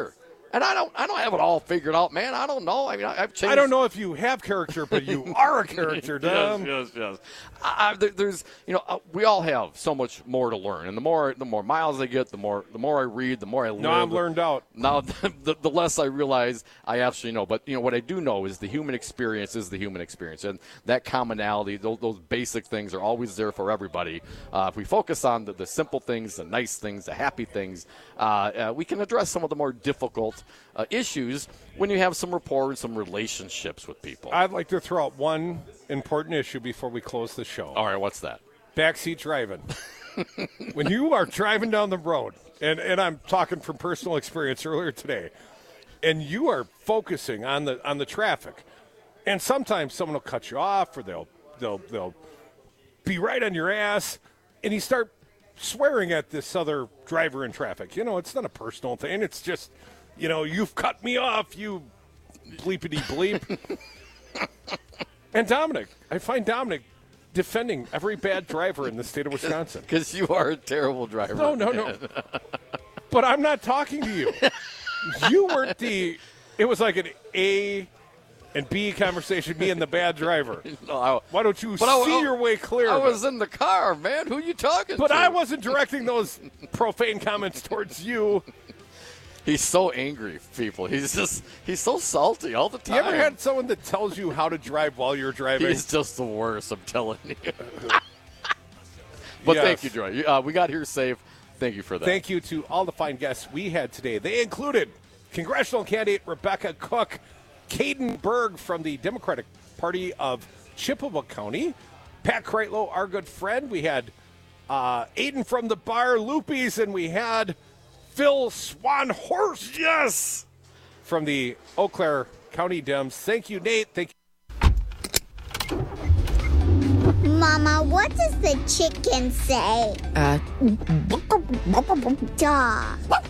And I don't I don't have it all figured out, man. I don't know. I mean, I, I've changed. I don't know if you have character, but you are a character, Dom. Yes, yes, yes. I, I, there, there's, you know, uh, we all have so much more to learn, and the more the more miles I get, the more the more I read, the more I learn. No, I'm learned out. Now, the, the less I realize I actually know. But you know, what I do know is the human experience is the human experience, and that commonality, those, those basic things are always there for everybody. Uh, if we focus on the, the simple things, the nice things, the happy things, uh, uh, we can address some of the more difficult Uh, issues when you have some rapport and some relationships with people. I'd like to throw out one important issue before we close the show. All right, what's that? Backseat driving. When you are driving down the road, and, and I'm talking from personal experience earlier today, and you are focusing on the on the traffic, and sometimes someone will cut you off, or they'll they'll they'll be right on your ass, and you start swearing at this other driver in traffic. You know, it's not a personal thing. It's just, you know, you've cut me off, you bleepity bleep. And Dominic, I find Dominic defending every bad driver in the state of Wisconsin. Because you are a terrible driver. No, no, no. But I'm not talking to you. You weren't the, it was like an A and B conversation, me and the bad driver. No, I, Why don't you see I, your way clear? I of was it? in the car, man. Who are you talking but to? But I wasn't directing those profane comments towards you. He's so angry, people. He's just, he's so salty all the time. You ever had someone that tells you how to drive while you're driving? He's just the worst, I'm telling you. But Yes. thank you, Joy. Uh, we got here safe. Thank you for that. Thank you to all the fine guests we had today. They included congressional candidate Rebecca Cook, Caden Berg from the Democratic Party of Chippewa County, Pat Kreitlow, our good friend. We had uh, Aiden from the Bar Loopies, and we had Phil Swanhorst, yes, from the Eau Claire County Dems. Thank you, Nate. Thank you. Mama, what does the chicken say? Uh. Dog.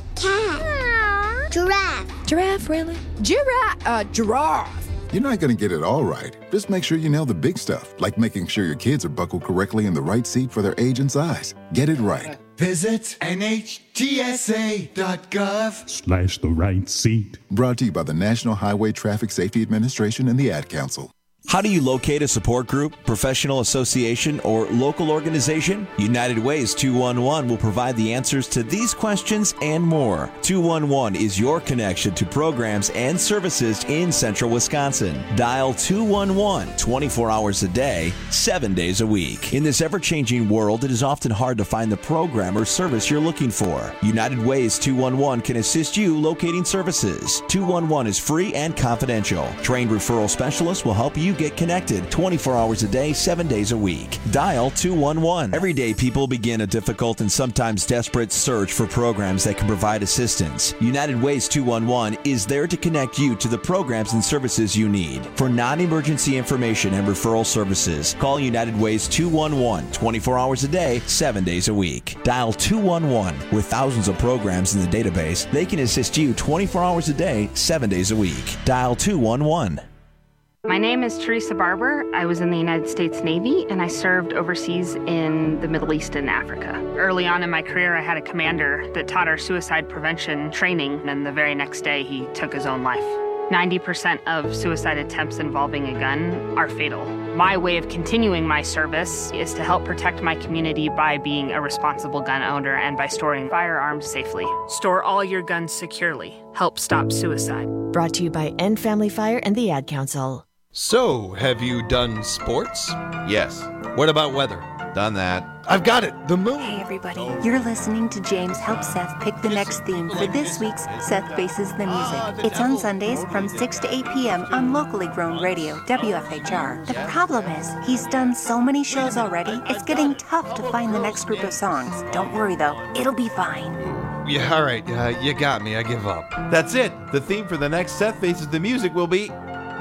Cat. Giraffe. Giraffe, really? Giraffe. Uh, giraffe. You're not going to get it all right. Just make sure you nail the big stuff, like making sure your kids are buckled correctly in the right seat for their age and size. Get it right. Visit N H T S A dot gov slash the right seat. Brought to you by the National Highway Traffic Safety Administration and the Ad Council. How do you locate a support group, professional association, or local organization? United Ways two one one will provide the answers to these questions and more. two one one is your connection to programs and services in central Wisconsin. Dial two one one twenty-four hours a day, seven days a week. In this ever-changing world, it is often hard to find the program or service you're looking for. United Ways two one one can assist you locating services. two one one is free and confidential. Trained referral specialists will help you get connected twenty-four hours a day, seven days a week. Dial two one one. Every day, people begin a difficult and sometimes desperate search for programs that can provide assistance. United Ways two one one is there to connect you to the programs and services you need. For non-emergency information and referral services, call United Ways two one one twenty-four hours a day, seven days a week. Dial two one one. With thousands of programs in the database, they can assist you twenty-four hours a day, seven days a week. Dial two one one. My name is Teresa Barber. I was in the United States Navy, and I served overseas in the Middle East and Africa. Early on in my career, I had a commander that taught our suicide prevention training, and the very next day, he took his own life. ninety percent of suicide attempts involving a gun are fatal. My way of continuing my service is to help protect my community by being a responsible gun owner and by storing firearms safely. Store all your guns securely. Help stop suicide. Brought to you by End Family Fire and the Ad Council. So, have you done sports? Yes. What about weather? Done that. I've got it. The moon. Hey, everybody. You're listening to James help Seth pick the next theme for this week's Seth Faces the Music. It's on Sundays from six to eight p.m. on locally grown radio, W F H R. The problem is, he's done so many shows already, it's getting tough to find the next group of songs. Don't worry, though. It'll be fine. Yeah, all right. Uh, you got me. I give up. That's it. The theme for the next Seth Faces the Music will be...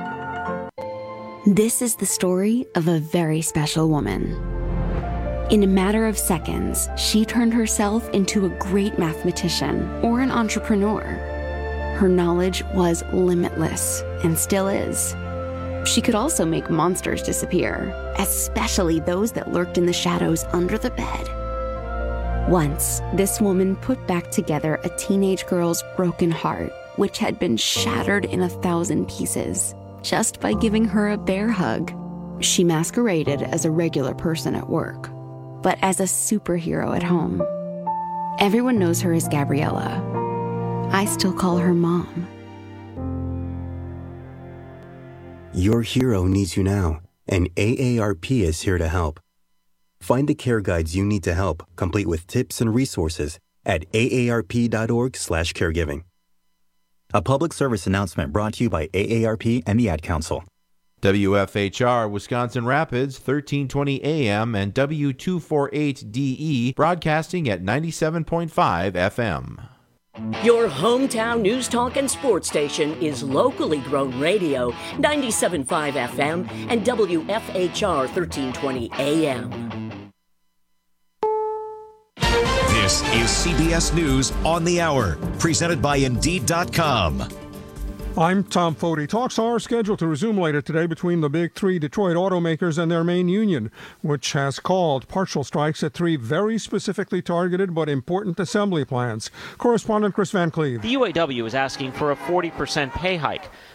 This is the story of a very special woman. In a matter of seconds, she turned herself into a great mathematician or an entrepreneur. Her knowledge was limitless and still is. She could also make monsters disappear, especially those that lurked in the shadows under the bed. Once, this woman put back together a teenage girl's broken heart which had been shattered in a thousand pieces just by giving her a bear hug. She masqueraded as a regular person at work, but as a superhero at home. Everyone knows her as Gabriella. I still call her Mom. Your hero needs you now, and A A R P is here to help. Find the care guides you need to help, complete with tips and resources at A A R P dot org slash caregiving. A public service announcement brought to you by A A R P and the Ad Council. W F H R Wisconsin Rapids, thirteen twenty A M and W two forty-eight D E, broadcasting at ninety-seven point five F M. Your hometown news talk and sports station is Locally Grown Radio, ninety-seven point five F M and W F H R thirteen twenty A M. This is C B S News on the Hour, presented by Indeed dot com. I'm Tom Foti. Talks are scheduled to resume later today between the big three Detroit automakers and their main union, which has called partial strikes at three very specifically targeted but important assembly plants. Correspondent Chris Van Cleve. The U A W is asking for a forty percent pay hike.